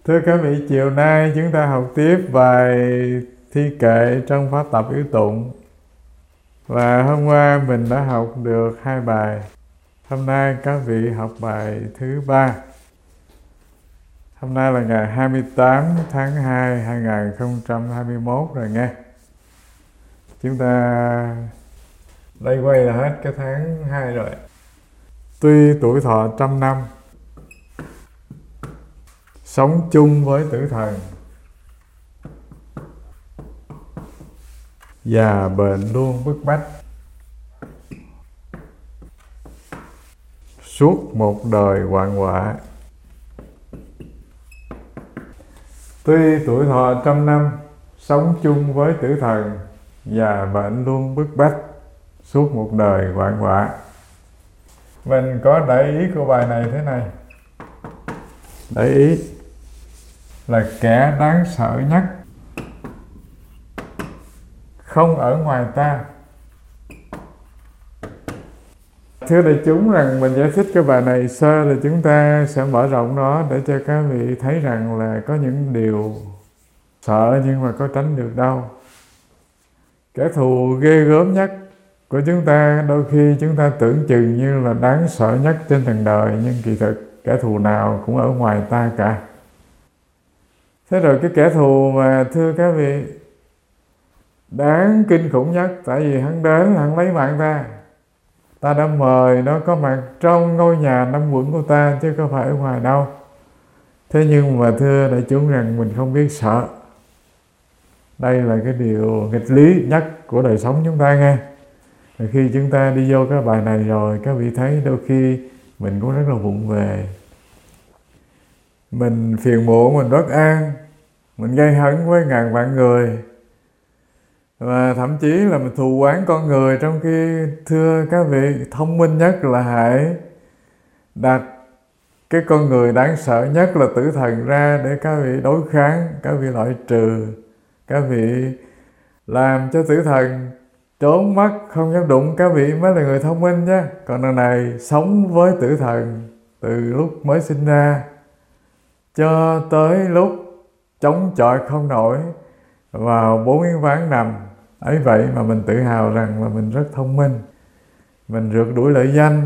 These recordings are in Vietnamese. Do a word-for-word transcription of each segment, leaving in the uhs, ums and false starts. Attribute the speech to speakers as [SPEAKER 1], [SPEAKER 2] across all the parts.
[SPEAKER 1] Thưa các vị, chiều nay chúng ta học tiếp bài thi kệ trong pháp tập yếu tụng. Và hôm qua mình đã học được hai bài. Hôm nay các vị học bài thứ ba. Hôm nay là ngày hai mươi tám tháng hai hai nghìn không trăm hai mươi mốt rồi nghe. Chúng ta đây quay là hết cái tháng hai rồi. Tuy tuổi thọ trăm năm, sống chung với tử thần, già bệnh luôn bức bách, suốt một đời hoạn họa. Tuy tuổi thọ trăm năm, sống chung với tử thần, già bệnh luôn bức bách, suốt một đời hoạn họa. Mình có để ý của bài này thế này. Để ý là kẻ đáng sợ nhất không ở ngoài ta. Thưa đại chúng, rằng mình giải thích cái bài này sơ là chúng ta sẽ mở rộng nó để cho các vị thấy rằng là có những điều sợ nhưng mà có tránh được đâu. Kẻ thù ghê gớm nhất của chúng ta đôi khi chúng ta tưởng chừng như là đáng sợ nhất trên trần đời, nhưng kỳ thực kẻ thù nào cũng ở ngoài ta cả. Thế rồi cái kẻ thù mà thưa các vị đáng kinh khủng nhất, tại vì hắn đến hắn lấy mạng ta. Ta đã mời nó có mặt trong ngôi nhà năm quận của ta chứ không phải ở ngoài đâu. Thế nhưng mà thưa đại chúng rằng mình không biết sợ. Đây là cái điều nghịch lý nhất của đời sống chúng ta nghe. Và khi chúng ta đi vô cái bài này rồi, các vị thấy đôi khi mình cũng rất là vụng về. Mình phiền muộn, mình bất an, mình gây hấn với ngàn vạn người, và thậm chí là mình thù oán con người, trong khi thưa các vị thông minh nhất là hãy đặt cái con người đáng sợ nhất là tử thần ra để các vị đối kháng, các vị loại trừ, các vị làm cho tử thần trốn mất, không dám đụng, các vị mới là người thông minh nhé. Còn lần này sống với tử thần từ lúc mới sinh ra cho tới lúc chống chọi không nổi vào bốn miếng ván nằm. Ấy vậy mà mình tự hào rằng là mình rất thông minh. Mình rượt đuổi lợi danh,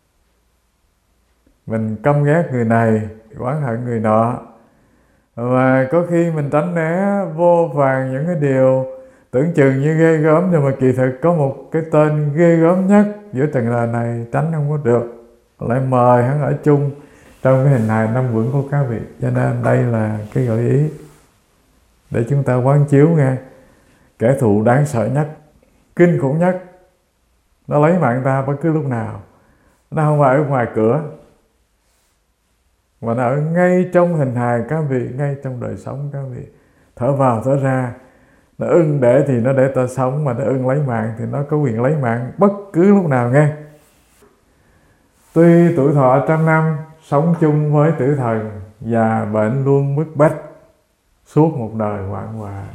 [SPEAKER 1] mình căm ghét người này, oán hận người nọ, và có khi mình tránh né vô vàn những cái điều tưởng chừng như ghê gớm, nhưng mà kỳ thực có một cái tên ghê gớm nhất giữa trần đời này tránh không có được, lại mời hắn ở chung trong cái hình hài năm quận của các vị. Cho nên đây là cái gợi ý để chúng ta quán chiếu nghe. Kẻ thù đáng sợ nhất, kinh khủng nhất, nó lấy mạng ta bất cứ lúc nào. Nó không phải ở ngoài cửa, mà nó ở ngay trong hình hài các vị, ngay trong đời sống các vị. Thở vào thở ra, nó ưng để thì nó để ta sống, mà nó ưng lấy mạng thì nó có quyền lấy mạng bất cứ lúc nào nghe. Tuy tuổi thọ trăm năm, sống chung với tử thần, già bệnh luôn bức bách, suốt một đời hoạn họa.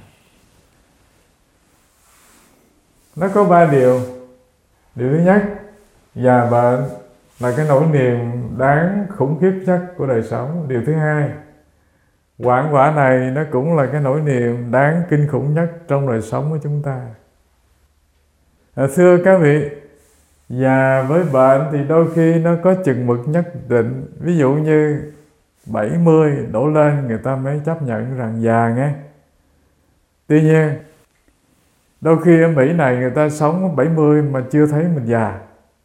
[SPEAKER 1] Nó có ba điều. Điều thứ nhất, già bệnh là cái nỗi niềm đáng khủng khiếp nhất của đời sống. Điều thứ hai, hoạn họa này nó cũng là cái nỗi niềm đáng kinh khủng nhất trong đời sống của chúng ta. À, thưa các vị, già với bệnh thì đôi khi nó có chừng mực nhất định. Ví dụ như bảy mươi đổ lên người ta mới chấp nhận rằng già nghe. Tuy nhiên, đôi khi ở Mỹ này người ta sống bảy mươi mà chưa thấy mình già.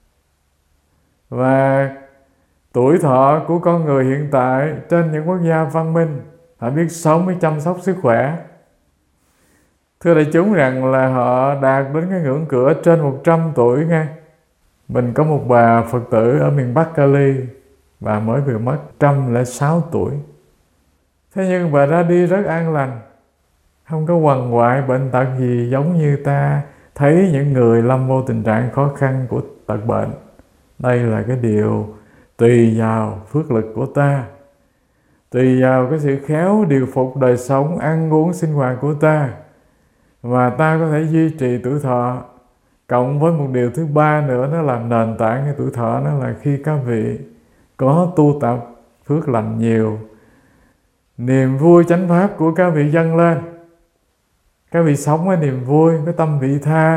[SPEAKER 1] Và tuổi thọ của con người hiện tại trên những quốc gia văn minh họ biết sống mới chăm sóc sức khỏe. Thưa đại chúng rằng là họ đạt đến cái ngưỡng cửa trên một trăm tuổi nghe. Mình có một bà Phật tử ở miền Bắc Cali, bà mới vừa mất một trăm lẻ sáu tuổi. Thế nhưng bà ra đi rất an lành, không có quằn quại bệnh tật gì giống như ta thấy những người lâm vô tình trạng khó khăn của tật bệnh. Đây là cái điều tùy vào phước lực của ta, tùy vào cái sự khéo điều phục đời sống, ăn uống, sinh hoạt của ta, mà ta có thể duy trì tuổi thọ. Cộng với một điều thứ ba nữa, nó làm nền tảng cái tuổi thọ, nó là khi các vị có tu tập phước lành nhiều, niềm vui chánh pháp của các vị dâng lên. Các vị sống với niềm vui, với tâm vị tha,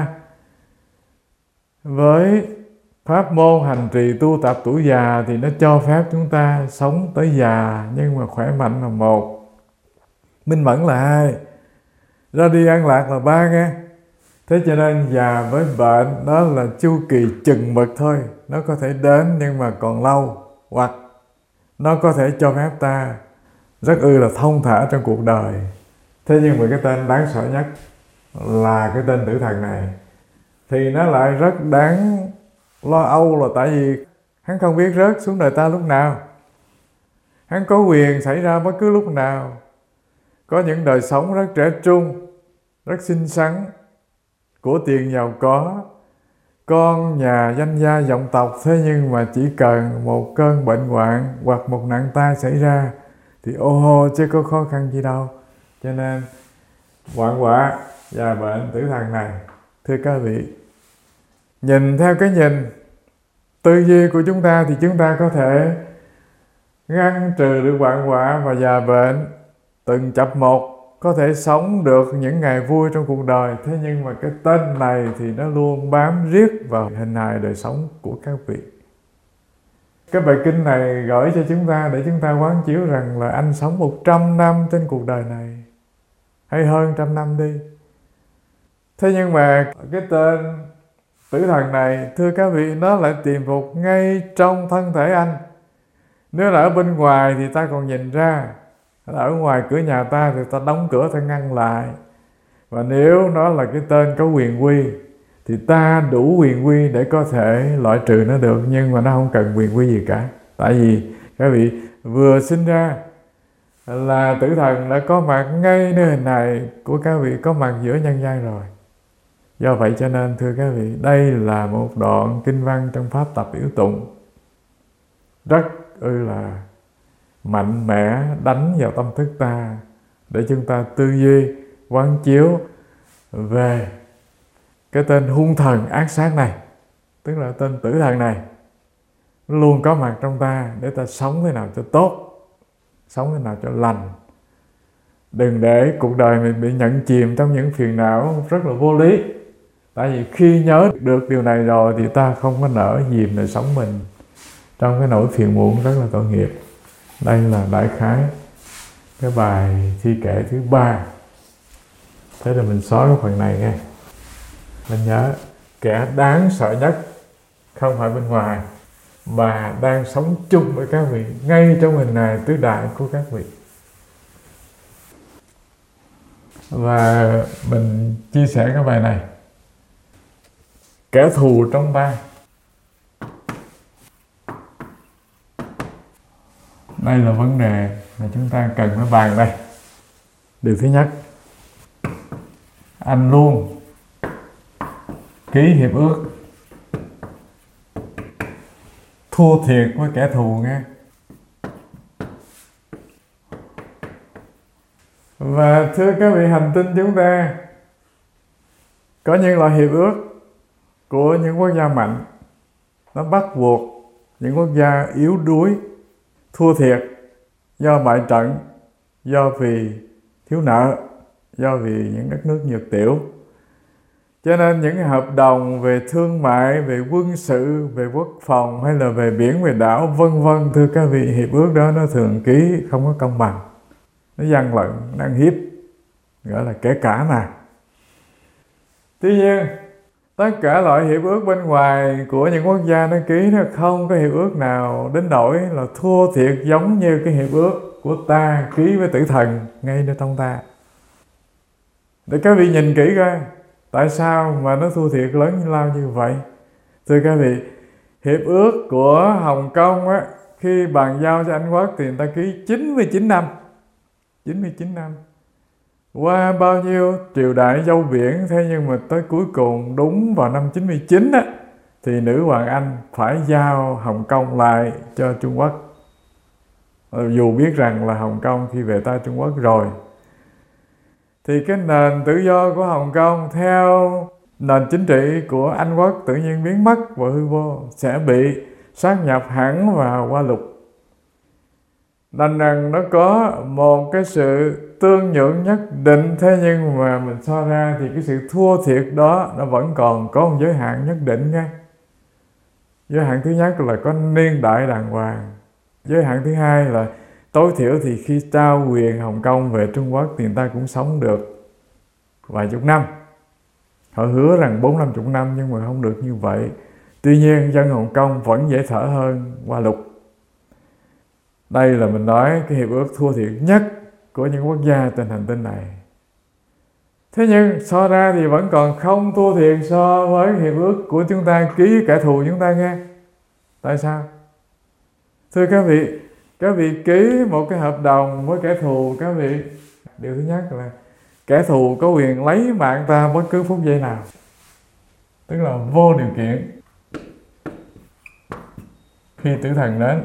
[SPEAKER 1] với pháp môn hành trì tu tập tuổi già thì nó cho phép chúng ta sống tới già nhưng mà khỏe mạnh là một, minh mẫn là hai, ra đi an lạc là ba nghe. Thế cho nên già với bệnh đó là chu kỳ chừng mực thôi. Nó có thể đến nhưng mà còn lâu, hoặc nó có thể cho phép ta rất ư là thông thả trong cuộc đời. Thế nhưng mà cái tên đáng sợ nhất là cái tên tử thần này thì nó lại rất đáng lo âu, là tại vì hắn không biết rớt xuống đời ta lúc nào. Hắn có quyền xảy ra bất cứ lúc nào. Có những đời sống rất trẻ trung, rất xinh xắn, của tiền giàu có, con nhà danh gia vọng tộc. Thế nhưng mà chỉ cần một cơn bệnh hoạn hoặc một nạn tai xảy ra thì ô hô chứ có khó khăn gì đâu. Cho nên hoạn họa, già bệnh, tử thần này, thưa các vị, nhìn theo cái nhìn tư duy của chúng ta thì chúng ta có thể ngăn trừ được hoạn họa và già bệnh từng chập một, có thể sống được những ngày vui trong cuộc đời. Thế nhưng mà cái tên này thì nó luôn bám riết vào hình hài đời sống của các vị. Cái bài kinh này gửi cho chúng ta để chúng ta quán chiếu rằng là anh sống một trăm năm trên cuộc đời này, hay hơn trăm năm đi. Thế nhưng mà cái tên tử thần này, thưa các vị, nó lại tiềm phục ngay trong thân thể anh. Nếu là ở bên ngoài thì ta còn nhìn ra, ở ngoài cửa nhà ta thì ta đóng cửa, ta ngăn lại. Và nếu nó là cái tên có quyền quy thì ta đủ quyền quy để có thể loại trừ nó được. Nhưng mà nó không cần quyền quy gì cả. Tại vì các vị vừa sinh ra là tử thần đã có mặt ngay nơi hình này của các vị, có mặt giữa nhân gian rồi. Do vậy cho nên thưa các vị, đây là một đoạn kinh văn trong pháp tập yếu tụng rất ư là mạnh mẽ, đánh vào tâm thức ta để chúng ta tư duy quán chiếu về cái tên hung thần ác sát này, tức là tên tử thần này, nó luôn có mặt trong ta để ta sống thế nào cho tốt, sống thế nào cho lành. Đừng để cuộc đời mình bị nhận chìm trong những phiền não rất là vô lý. Tại vì khi nhớ được điều này rồi thì ta không có nỡ dìm đời sống mình trong cái nỗi phiền muộn rất là tội nghiệp. Đây là đại khái cái bài thi kệ thứ ba. Thế là mình xóa cái phần này nghe. Mình nhớ kẻ đáng sợ nhất không phải bên ngoài, mà đang sống chung với các vị ngay trong hình hài tứ đại của các vị. Và mình chia sẻ cái bài này. Kẻ thù trong ta. Đây là vấn đề mà chúng ta cần phải bàn đây. Điều thứ nhất, anh luôn ký hiệp ước thua thiệt với kẻ thù nghe. Và thưa các vị, hành tinh chúng ta có những loại hiệp ước của những quốc gia mạnh, nó bắt buộc những quốc gia yếu đuối thua thiệt do bại trận, do vì thiếu nợ, do vì những đất nước nhược tiểu. Cho nên những hợp đồng về thương mại, về quân sự, về quốc phòng hay là về biển, về đảo vân vân, thưa các vị, hiệp ước đó nó thường ký không có công bằng, nó gian lận, nó ăn hiếp, gọi là kẻ cả mà. Tuy nhiên tất cả loại hiệp ước bên ngoài của những quốc gia nó ký, nó không có hiệp ước nào đến nỗi là thua thiệt giống như cái hiệp ước của ta ký với tử thần ngay nơi trong ta. Để các vị nhìn kỹ coi tại sao mà nó thua thiệt lớn lao như vậy. Thưa các vị, hiệp ước của Hồng Kông á, khi bàn giao cho Anh Quốc thì người ta ký chín mươi chín năm. chín mươi chín năm. Qua bao nhiêu triều đại dâu biển, thế nhưng mà tới cuối cùng đúng vào năm chín mươi chín á, thì nữ hoàng Anh phải giao Hồng Kông lại cho Trung Quốc. Dù biết rằng là Hồng Kông khi về tay Trung Quốc rồi, thì cái nền tự do của Hồng Kông theo nền chính trị của Anh Quốc tự nhiên biến mất và hư vô, sẽ bị sát nhập hẳn vào Hoa Lục. đành rằng nó có một cái sự tương nhượng nhất định, thế nhưng mà mình so ra thì cái sự thua thiệt đó nó vẫn còn có một giới hạn nhất định nha. Giới hạn thứ nhất là có niên đại đàng hoàng. Giới hạn thứ hai là tối thiểu thì khi trao quyền Hồng Kông về Trung Quốc thì người ta cũng sống được vài chục năm. Họ hứa rằng bốn năm chục năm nhưng mà không được như vậy. Tuy nhiên dân Hồng Kông vẫn dễ thở hơn Hoa Lục. Đây là mình nói cái hiệp ước thua thiệt nhất của những quốc gia trên hành tinh này. Thế nhưng so ra thì vẫn còn không thua thiệt so với hiệp ước của chúng ta ký với kẻ thù chúng ta nghe. Tại sao? Thưa các vị, các vị ký một cái hợp đồng với kẻ thù, các vị, điều thứ nhất là kẻ thù có quyền lấy mạng ta bất cứ phút giây nào. Tức là vô điều kiện. Khi tử thần đến,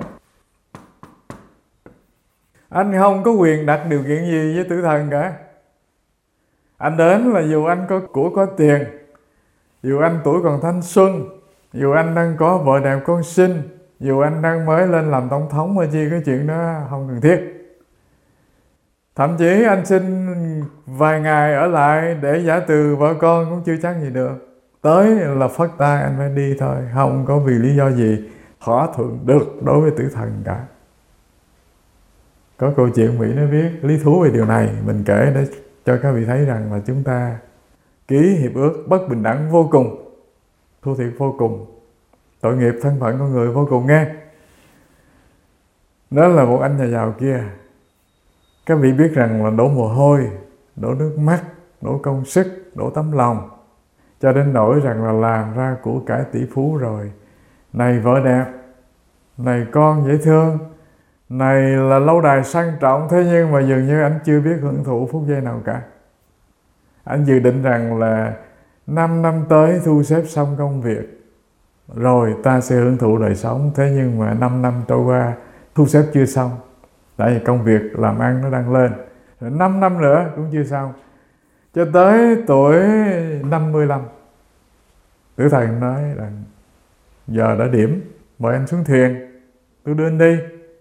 [SPEAKER 1] anh không có quyền đặt điều kiện gì với tử thần cả. Anh đến là dù anh có của có tiền, dù anh tuổi còn thanh xuân, dù anh đang có vợ đẹp con xinh, dù anh đang mới lên làm tổng thống mà chi cái chuyện đó không cần thiết. Thậm chí anh xin vài ngày ở lại để giả từ vợ con cũng chưa chắc gì được. Tới là phất tay anh phải đi thôi, không có vì lý do gì thỏa thuận được đối với tử thần cả. Có câu chuyện Mỹ nó viết lý thú về điều này, mình kể để cho các vị thấy rằng là chúng ta ký hiệp ước bất bình đẳng vô cùng, thua thiệt vô cùng, tội nghiệp thân phận con người vô cùng nghe. Đó là một anh nhà giàu kia. Các vị biết rằng là đổ mồ hôi, đổ nước mắt, đổ công sức, đổ tấm lòng, cho đến nỗi rằng là làm ra của cải tỷ phú rồi. Này vợ đẹp, này con dễ thương, này là lâu đài sang trọng, thế nhưng mà dường như anh chưa biết hưởng thụ phút giây nào cả. Anh dự định rằng là năm năm tới thu xếp xong công việc, rồi ta sẽ hưởng thụ đời sống. Thế nhưng mà năm năm trôi qua, thu xếp chưa xong. Tại vì công việc làm ăn nó đang lên. Rồi năm năm nữa cũng chưa xong. Cho tới tuổi năm mươi lăm, tử thần nói rằng giờ đã điểm, mời anh xuống thuyền, tôi đưa anh đi.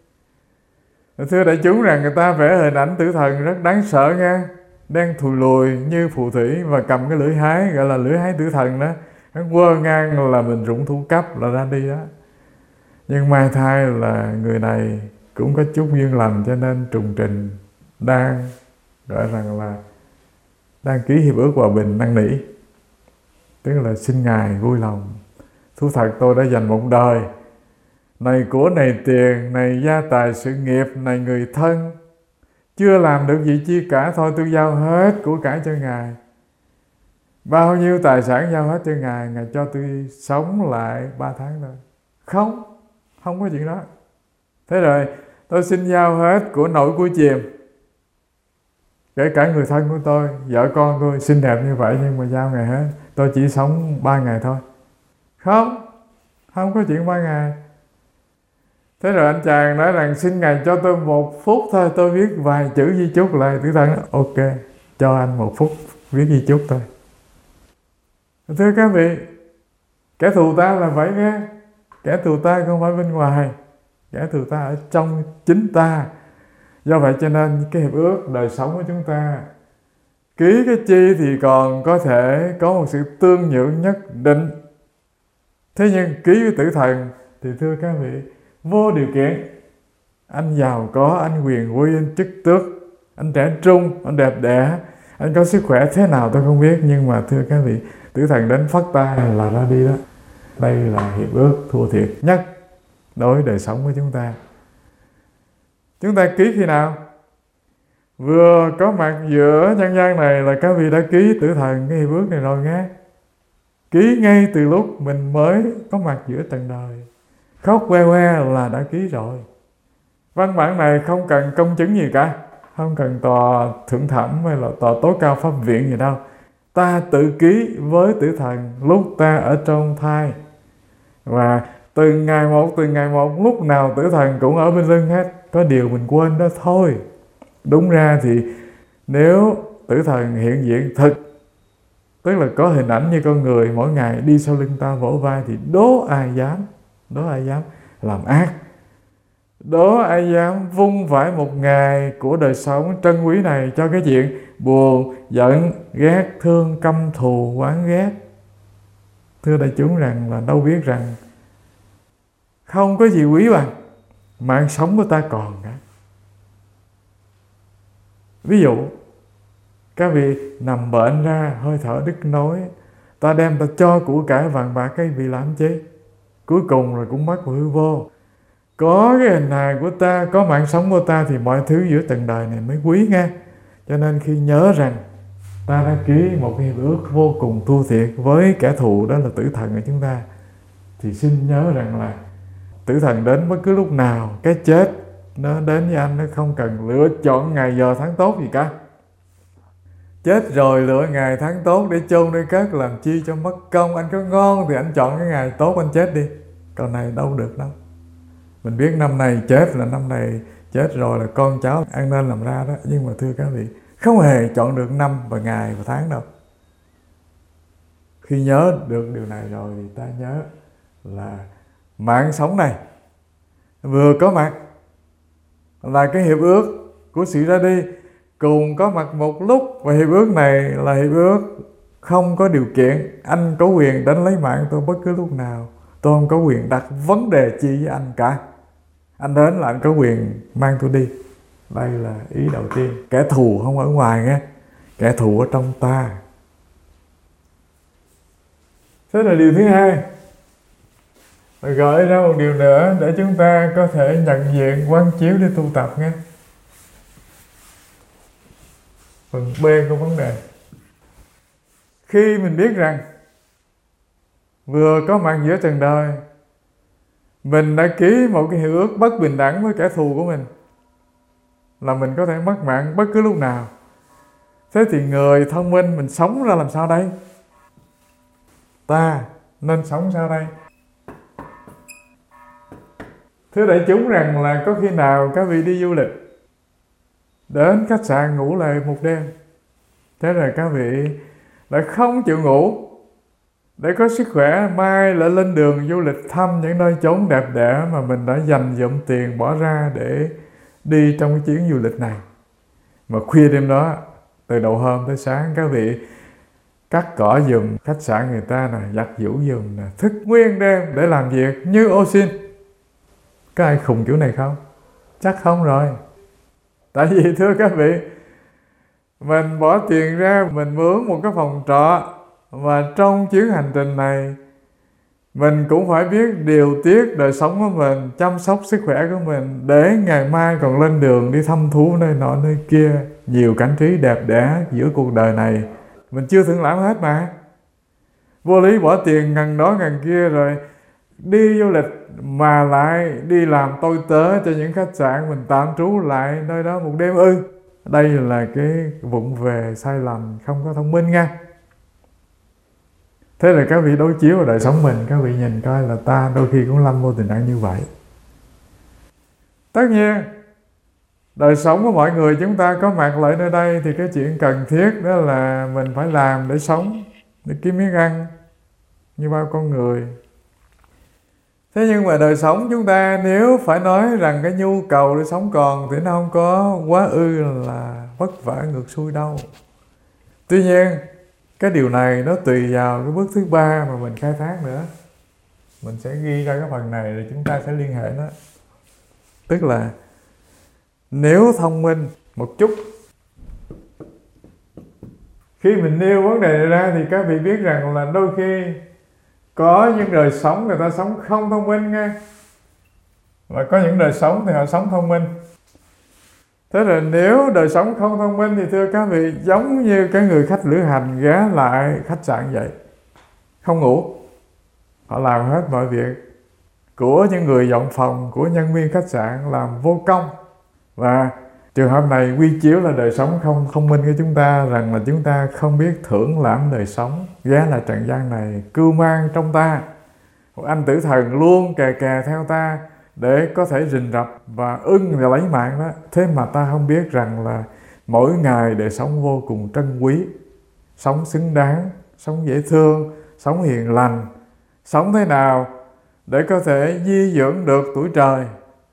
[SPEAKER 1] Thưa đại chúng rằng người ta vẽ hình ảnh tử thần rất đáng sợ nha. Đang thùi lùi như phù thủy và cầm cái lưỡi hái, gọi là lưỡi hái tử thần đó. Hắn quơ ngang là mình rụng thủ cấp là ra đi đó. Nhưng may thay là người này cũng có chút duyên lành, cho nên trùng trình đang gọi rằng là đang ký hiệp ước hòa bình năn nỉ. Tức là xin Ngài vui lòng, thú thật tôi đã dành một đời, này của này tiền, này gia tài sự nghiệp, này người thân, chưa làm được gì chi cả, thôi tôi giao hết của cải cho Ngài. Bao nhiêu tài sản giao hết cho Ngài, Ngài cho tôi sống lại ba tháng thôi. Không, không có chuyện đó. Thế rồi tôi xin giao hết của nổi của chìm, kể cả người thân của tôi, vợ con tôi xinh đẹp như vậy nhưng mà giao Ngài hết. Tôi chỉ sống ba ngày thôi. Không, không có chuyện ba ngày. Thế rồi anh chàng nói rằng xin Ngài cho tôi một phút thôi, tôi viết vài chữ di chúc lại. Tử thần nói ok, cho anh một phút viết di chúc thôi. Thưa các vị, kẻ thù ta là vậy nghe. Kẻ thù ta không phải bên ngoài, kẻ thù ta ở trong chính ta. Do vậy cho nên cái hiệp ước đời sống của chúng ta ký cái chi thì còn có thể có một sự tương nhượng nhất định. Thế nhưng ký với tử thần thì thưa các vị, vô điều kiện. Anh giàu có, anh quyền quý, anh chức tước, anh trẻ trung, anh đẹp đẽ, anh có sức khỏe thế nào tôi không biết, nhưng mà thưa các vị, tử thần đến phất tay là ra đi đó. Đây là hiệp ước thua thiệt nhất đối với đời sống của chúng ta. Chúng ta ký khi nào? Vừa có mặt giữa nhân gian này là các vị đã ký tử thần cái hiệp ước này rồi nghe. Ký ngay từ lúc mình mới có mặt giữa trần đời. Khóc que que là đã ký rồi. Văn bản này không cần công chứng gì cả, không cần tòa thượng thẩm hay là tòa tối cao pháp viện gì đâu. Ta tự ký với tử thần lúc ta ở trong thai. Và từ ngày một, từ ngày một, lúc nào tử thần cũng ở bên lưng hết. Có điều mình quên đó thôi. Đúng ra thì nếu tử thần hiện diện thực, tức là có hình ảnh như con người mỗi ngày đi sau lưng ta vỗ vai, thì đố ai dám, đố ai dám làm ác. Đố ai dám vung vãi một ngày của đời sống trân quý này cho cái chuyện buồn, giận, ghét, thương, căm thù, oán ghét. Thưa đại chúng rằng là đâu biết rằng không có gì quý bằng mạng sống của ta còn cả. Ví dụ các vị nằm bệnh ra, hơi thở đứt nối, ta đem ta cho của cải vàng bạc cái vị làm chi? Cuối cùng rồi cũng mất và hư vô. Có cái hình hài của ta, có mạng sống của ta thì mọi thứ giữa trần đời này mới quý nghe. Cho nên khi nhớ rằng ta đã ký một hiệp ước vô cùng thua thiệt với kẻ thù, đó là tử thần của chúng ta, thì xin nhớ rằng là tử thần đến bất cứ lúc nào, cái chết nó đến với anh, nó không cần lựa chọn ngày giờ tháng tốt gì cả. Chết rồi lựa ngày tháng tốt để chôn để cất làm chi cho mất công. Anh có ngon thì anh chọn cái ngày tốt anh chết đi, còn này đâu được đâu. Mình biết năm này chết là năm này chết rồi là con cháu ăn nên làm ra đó. Nhưng mà thưa các vị, không hề chọn được năm và ngày và tháng đâu. Khi nhớ được điều này rồi thì ta nhớ là mạng sống này vừa có mặt là cái hiệp ước của sự ra đi, cùng có mặt một lúc, và hiệp ước này là hiệp ước không có điều kiện. Anh có quyền đánh lấy mạng tôi bất cứ lúc nào, tôi không có quyền đặt vấn đề chi với anh cả. Anh đến là anh có quyền mang tôi đi. Đây là ý đầu tiên. Kẻ thù không ở ngoài nghe, kẻ thù ở trong ta. Thế là điều thứ hai, gợi ra một điều nữa để chúng ta có thể nhận diện, quán chiếu để tu tập nghe. Phần B của vấn đề. Khi mình biết rằng vừa có mặt giữa trần đời, mình đã ký một cái hiệp ước bất bình đẳng với kẻ thù của mình, là mình có thể mất mạng bất cứ lúc nào. Thế thì người thông minh mình sống ra làm sao đây? Ta nên sống sao đây? Thưa đại chúng rằng là có khi nào các vị đi du lịch, đến khách sạn ngủ lại một đêm, thế rồi các vị lại không chịu ngủ để có sức khỏe mai lại lên đường du lịch thăm những nơi chốn đẹp đẽ mà mình đã dành dụm tiền bỏ ra để đi trong cái chuyến du lịch này. Mà khuya đêm đó, từ đầu hôm tới sáng, các vị cắt cỏ giùm khách sạn người ta nè, giặt giũ giùm nè, thức nguyên đêm để làm việc như ô xin. Có ai khùng kiểu này không? Chắc không rồi. Tại vì thưa các vị, mình bỏ tiền ra, mình mướn một cái phòng trọ, và trong chuyến hành trình này mình cũng phải biết điều tiết đời sống của mình, chăm sóc sức khỏe của mình, để ngày mai còn lên đường đi thăm thú nơi nọ nơi kia. Nhiều cảnh trí đẹp đẽ giữa cuộc đời này mình chưa thưởng lãm hết mà. Vô lý bỏ tiền ngần đó ngần kia rồi đi du lịch mà lại đi làm tôi tớ cho những khách sạn mình tạm trú lại nơi đó một đêm ư? Đây là cái vụng về sai lầm, không có thông minh nha. Thế là các vị đối chiếu vào đời sống mình, các vị nhìn coi là ta đôi khi cũng lâm vô tình trạng như vậy. Tất nhiên đời sống của mọi người chúng ta có mặt lại nơi đây thì cái chuyện cần thiết đó là mình phải làm để sống, để kiếm miếng ăn như bao con người. Thế nhưng mà đời sống chúng ta nếu phải nói rằng cái nhu cầu để sống còn thì nó không có quá ư là vất vả ngược xuôi đâu. Tuy nhiên cái điều này nó tùy vào cái bước thứ ba mà mình khai thác nữa. Mình sẽ ghi ra cái phần này rồi chúng ta sẽ liên hệ nó. Tức là nếu thông minh một chút, khi mình nêu vấn đề này ra thì các vị biết rằng là đôi khi có những đời sống người ta sống không thông minh nghe, và có những đời sống thì họ sống thông minh. Thế là nếu đời sống không thông minh thì thưa các vị, giống như cái người khách lữ hành ghé lại khách sạn vậy, không ngủ. Họ làm hết mọi việc của những người dọn phòng, của nhân viên khách sạn, làm vô công. Và trường hợp này quy chiếu là đời sống không thông minh của chúng ta, rằng là chúng ta không biết thưởng lãm đời sống, ghé lại trần gian này cưu mang trong ta một anh tử thần luôn kè kè theo ta để có thể rình rập và ưng và lấy mạng đó. Thế mà ta không biết rằng là mỗi ngày đời sống vô cùng trân quý, sống xứng đáng, sống dễ thương, sống hiền lành, sống thế nào để có thể di dưỡng được tuổi trời,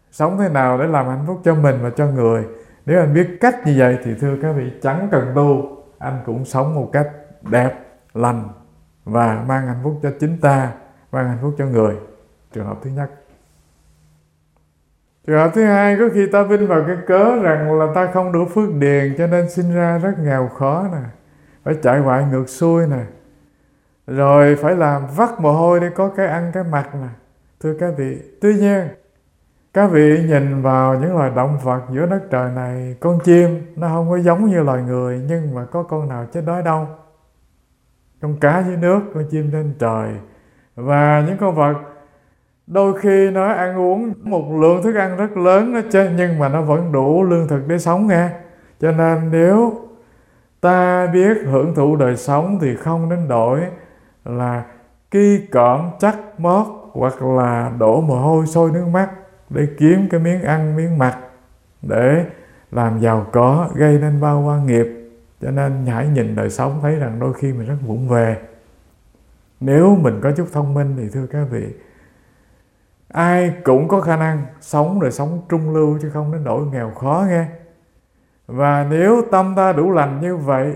[SPEAKER 1] sống thế nào để làm hạnh phúc cho mình và cho người. Nếu anh biết cách như vậy thì thưa các vị, chẳng cần tu, anh cũng sống một cách đẹp, lành và mang hạnh phúc cho chính ta, mang hạnh phúc cho người. Trường hợp thứ nhất. Trường hợp thứ hai, có khi ta vin vào cái cớ rằng là ta không đủ phước điền cho nên sinh ra rất nghèo khó nè, phải chạy hoại ngược xuôi nè, rồi phải làm vắt mồ hôi để có cái ăn cái mặc nè. Thưa các vị, tuy nhiên các vị nhìn vào những loài động vật giữa đất trời này, con chim nó không có giống như loài người, nhưng mà có con nào chết đói đâu. Con cá dưới nước, con chim trên trời, và những con vật đôi khi nó ăn uống một lượng thức ăn rất lớn đó chứ, nhưng mà nó vẫn đủ lương thực để sống nghe. Cho nên nếu ta biết hưởng thụ đời sống thì không đến đổi là ki cọm chắc mót hoặc là đổ mồ hôi sôi nước mắt để kiếm cái miếng ăn miếng mặc để làm giàu có, gây nên bao oan nghiệp. Cho nên hãy nhìn đời sống thấy rằng đôi khi mình rất vụng về. Nếu mình có chút thông minh thì thưa các vị, ai cũng có khả năng sống đời sống trung lưu chứ không đến nỗi nghèo khó nghe. Và nếu tâm ta đủ lành như vậy,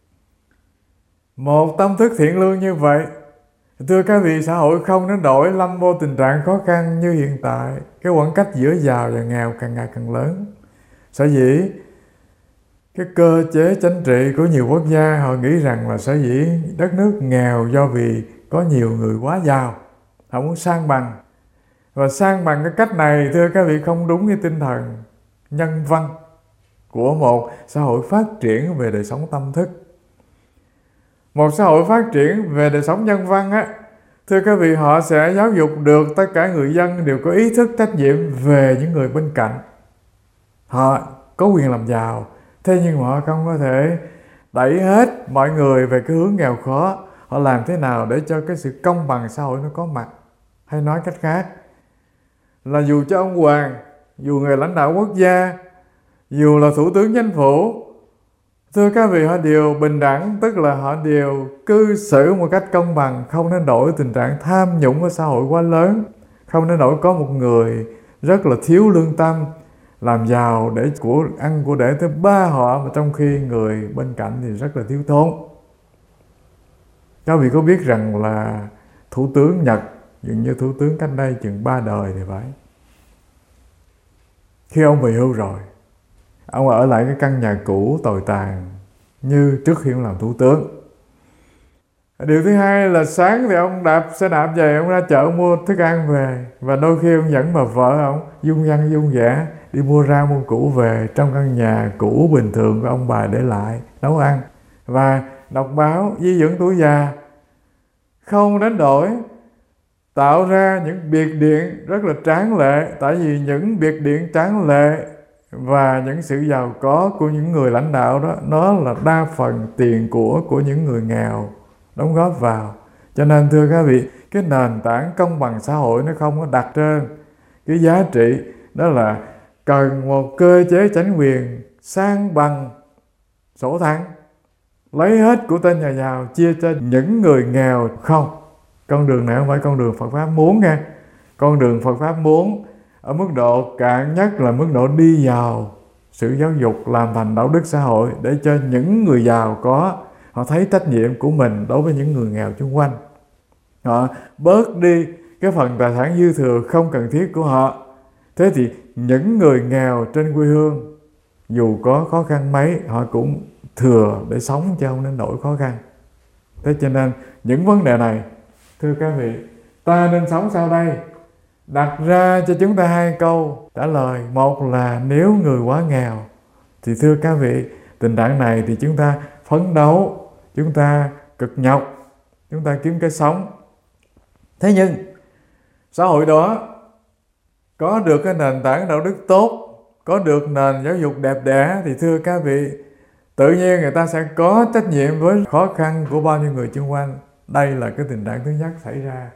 [SPEAKER 1] một tâm thức thiện lương như vậy, thưa các vị, xã hội không đến nỗi lâm vô tình trạng khó khăn như hiện tại. Cái khoảng cách giữa giàu và nghèo càng ngày càng lớn. Sở dĩ cái cơ chế chính trị của nhiều quốc gia họ nghĩ rằng là sở dĩ đất nước nghèo do vì có nhiều người quá giàu, họ muốn san bằng. Và san bằng cái cách này, thưa các vị, không đúng với tinh thần nhân văn của một xã hội phát triển về đời sống tâm thức. Một xã hội phát triển về đời sống nhân văn á, thưa các vị, họ sẽ giáo dục được tất cả người dân đều có ý thức trách nhiệm về những người bên cạnh. Họ có quyền làm giàu, thế nhưng mà họ không có thể đẩy hết mọi người về cái hướng nghèo khó. Họ làm thế nào để cho cái sự công bằng xã hội nó có mặt? Hay nói cách khác là dù cho ông hoàng, dù người lãnh đạo quốc gia, dù là thủ tướng chính phủ, thưa các vị, họ đều bình đẳng, tức là họ đều cư xử một cách công bằng, không nên đổi tình trạng tham nhũng ở xã hội quá lớn, không nên đổi có một người rất là thiếu lương tâm làm giàu để của ăn của để tới ba họ, mà trong khi người bên cạnh thì rất là thiếu thốn. Các vị có biết rằng là thủ tướng Nhật, dường như thủ tướng cách đây chừng ba đời thì phải, khi ông về hưu rồi, ông ở lại cái căn nhà cũ tồi tàn như trước khi ông làm thủ tướng. Điều thứ hai là sáng thì ông đạp xe đạp về, ông ra chợ mua thức ăn về, và đôi khi ông dẫn bà vợ ông dung dăng dung dẻ đi mua rau mua củ về trong căn nhà cũ bình thường của ông bà để lại, nấu ăn và đọc báo, dinh dưỡng tuổi già. Không đánh đổi tạo ra những biệt điện rất là tráng lệ, tại vì những biệt điện tráng lệ và những sự giàu có của những người lãnh đạo đó, nó là đa phần tiền của của những người nghèo đóng góp vào. Cho nên thưa các vị, cái nền tảng công bằng xã hội nó không có đặt trên cái giá trị đó là cần một cơ chế chính quyền sang bằng sổ thắng, lấy hết của tên nhà giàu chia cho những người nghèo. Không, con đường này không phải con đường Phật Pháp muốn nghe. Con đường Phật Pháp muốn ở mức độ cạn nhất là mức độ đi vào sự giáo dục làm thành đạo đức xã hội, để cho những người giàu có, họ thấy trách nhiệm của mình đối với những người nghèo xung quanh. Họ bớt đi cái phần tài sản dư thừa không cần thiết của họ. Thế thì những người nghèo trên quê hương, dù có khó khăn mấy, họ cũng thừa để sống chứ không nên nổi khó khăn. Thế cho nên những vấn đề này, thưa các vị, ta nên sống sau đây? Đặt ra cho chúng ta hai câu trả lời. Một là nếu người quá nghèo thì thưa các vị, tình trạng này thì chúng ta phấn đấu, chúng ta cực nhọc, chúng ta kiếm cái sống. Thế nhưng xã hội đó có được cái nền tảng đạo đức tốt, có được nền giáo dục đẹp đẽ thì thưa các vị, tự nhiên người ta sẽ có trách nhiệm với khó khăn của bao nhiêu người xung quanh. Đây là cái tình trạng thứ nhất xảy ra.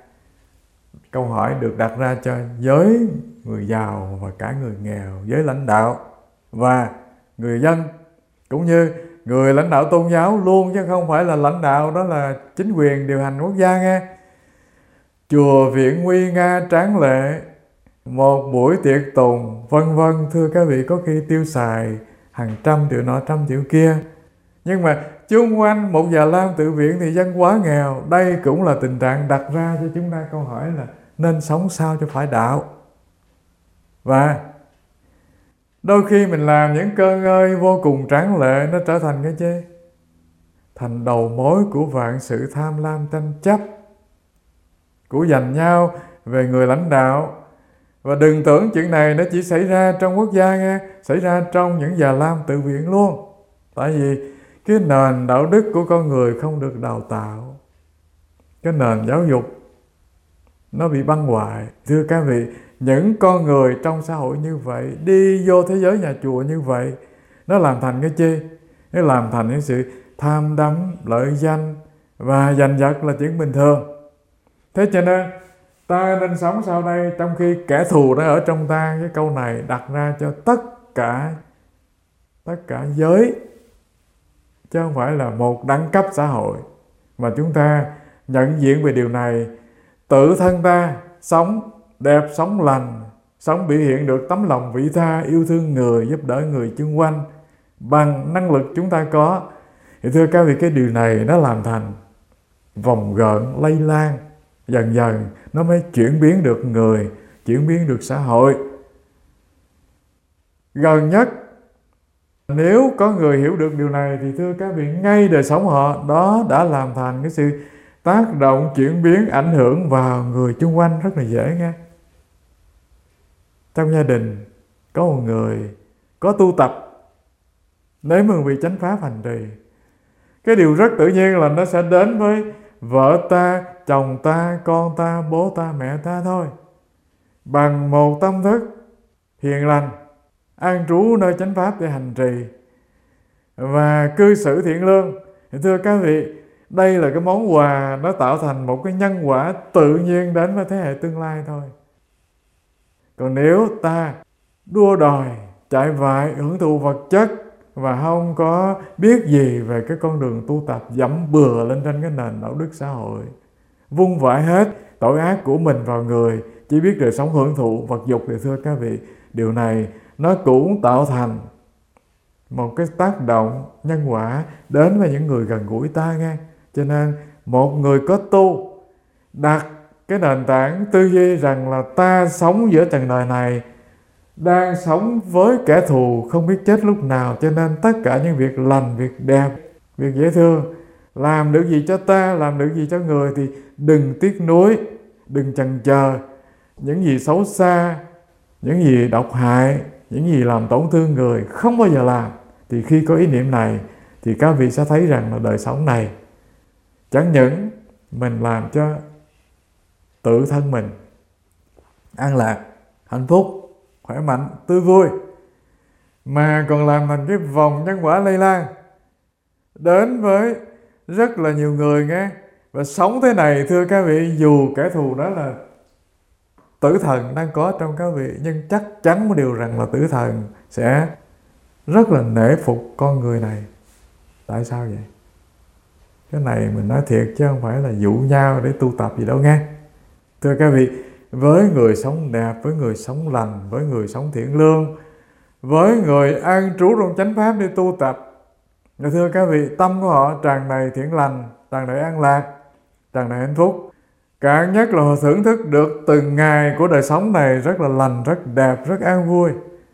[SPEAKER 1] Câu hỏi được đặt ra cho giới người giàu và cả người nghèo, giới lãnh đạo và người dân, cũng như người lãnh đạo tôn giáo luôn, chứ không phải là lãnh đạo đó là chính quyền điều hành quốc gia nghe. Chùa viện nguy nga tráng lệ, một buổi tiệc tùng, vân vân. Thưa các vị, có khi tiêu xài hàng trăm triệu nọ trăm triệu kia. Nhưng mà chung quanh một Già Lam tự viện thì dân quá nghèo. Đây cũng là tình trạng đặt ra cho chúng ta câu hỏi là nên sống sao cho phải đạo. Và đôi khi mình làm những cơ ngơi vô cùng tráng lệ, nó trở thành cái chê thành đầu mối của vạn sự tham lam tranh chấp, của giành nhau về người lãnh đạo. Và đừng tưởng chuyện này nó chỉ xảy ra trong quốc gia nghe, xảy ra trong những Già Lam tự viện luôn. Tại vì cái nền đạo đức của con người không được đào tạo, cái nền giáo dục nó bị băng hoại. Thưa các vị, những con người trong xã hội như vậy, đi vô thế giới nhà chùa như vậy, nó làm thành cái chi? Nó làm thành cái sự tham đắm, lợi danh và giành giật là chuyện bình thường. Thế cho nên ta nên sống sau đây trong khi kẻ thù đã ở trong ta. Cái câu này đặt ra cho tất cả tất cả giới, chứ không phải là một đẳng cấp xã hội. Mà chúng ta nhận diện về điều này, tự thân ta sống đẹp, sống lành, sống biểu hiện được tấm lòng vị tha, yêu thương người, giúp đỡ người chung quanh bằng năng lực chúng ta có. Thì thưa các vị, cái điều này nó làm thành vòng gợn lây lan, dần dần nó mới chuyển biến được người, chuyển biến được xã hội. Gần nhất, nếu có người hiểu được điều này thì thưa các vị, ngay đời sống họ đó đã làm thành cái sự tác động, chuyển biến, ảnh hưởng vào người chung quanh rất là dễ nghe. Trong gia đình có một người có tu tập, nếu mà bị chánh pháp hành trì, cái điều rất tự nhiên là nó sẽ đến với vợ ta, chồng ta, con ta, bố ta, mẹ ta thôi. Bằng một tâm thức hiền lành, an trú nơi chánh pháp để hành trì và cư xử thiện lương. Thì thưa các vị, đây là cái món quà nó tạo thành một cái nhân quả tự nhiên đến với thế hệ tương lai thôi. Còn nếu ta đua đòi, chạy vại, hưởng thụ vật chất và không có biết gì về cái con đường tu tập, dẫm bừa lên trên cái nền đạo đức xã hội, vung vãi hết tội ác của mình vào người, chỉ biết đời sống hưởng thụ vật dục, thì thưa các vị, điều này nó cũng tạo thành một cái tác động nhân quả đến với những người gần gũi ta nghe. Cho nên một người có tu đặt cái nền tảng tư duy rằng là ta sống giữa trần đời này, đang sống với kẻ thù không biết chết lúc nào, cho nên tất cả những việc lành, việc đẹp, việc dễ thương, làm được gì cho ta, làm được gì cho người thì đừng tiếc nuối, đừng chần chờ. Những gì xấu xa, những gì độc hại, những gì làm tổn thương người không bao giờ làm. Thì khi có ý niệm này thì các vị sẽ thấy rằng là đời sống này chẳng những mình làm cho tự thân mình an lạc, hạnh phúc, khỏe mạnh, tươi vui, mà còn làm thành cái vòng nhân quả lây lan đến với rất là nhiều người nghe. Và sống thế này thưa các vị, dù kẻ thù đó là tử thần đang có trong các vị, nhưng chắc chắn một điều rằng là tử thần sẽ rất là nể phục con người này. Tại sao vậy? Cái này mình nói thiệt chứ không phải là dụ nhau để tu tập gì đâu nghe. Thưa các vị, với người sống đẹp, với người sống lành, với người sống thiện lương, với người an trú trong chánh pháp để tu tập, thưa các vị, tâm của họ tràn đầy thiện lành, tràn đầy an lạc, tràn đầy hạnh phúc. Cả nhất là họ thưởng thức được từng ngày của đời sống này rất là lành, rất đẹp, rất an vui.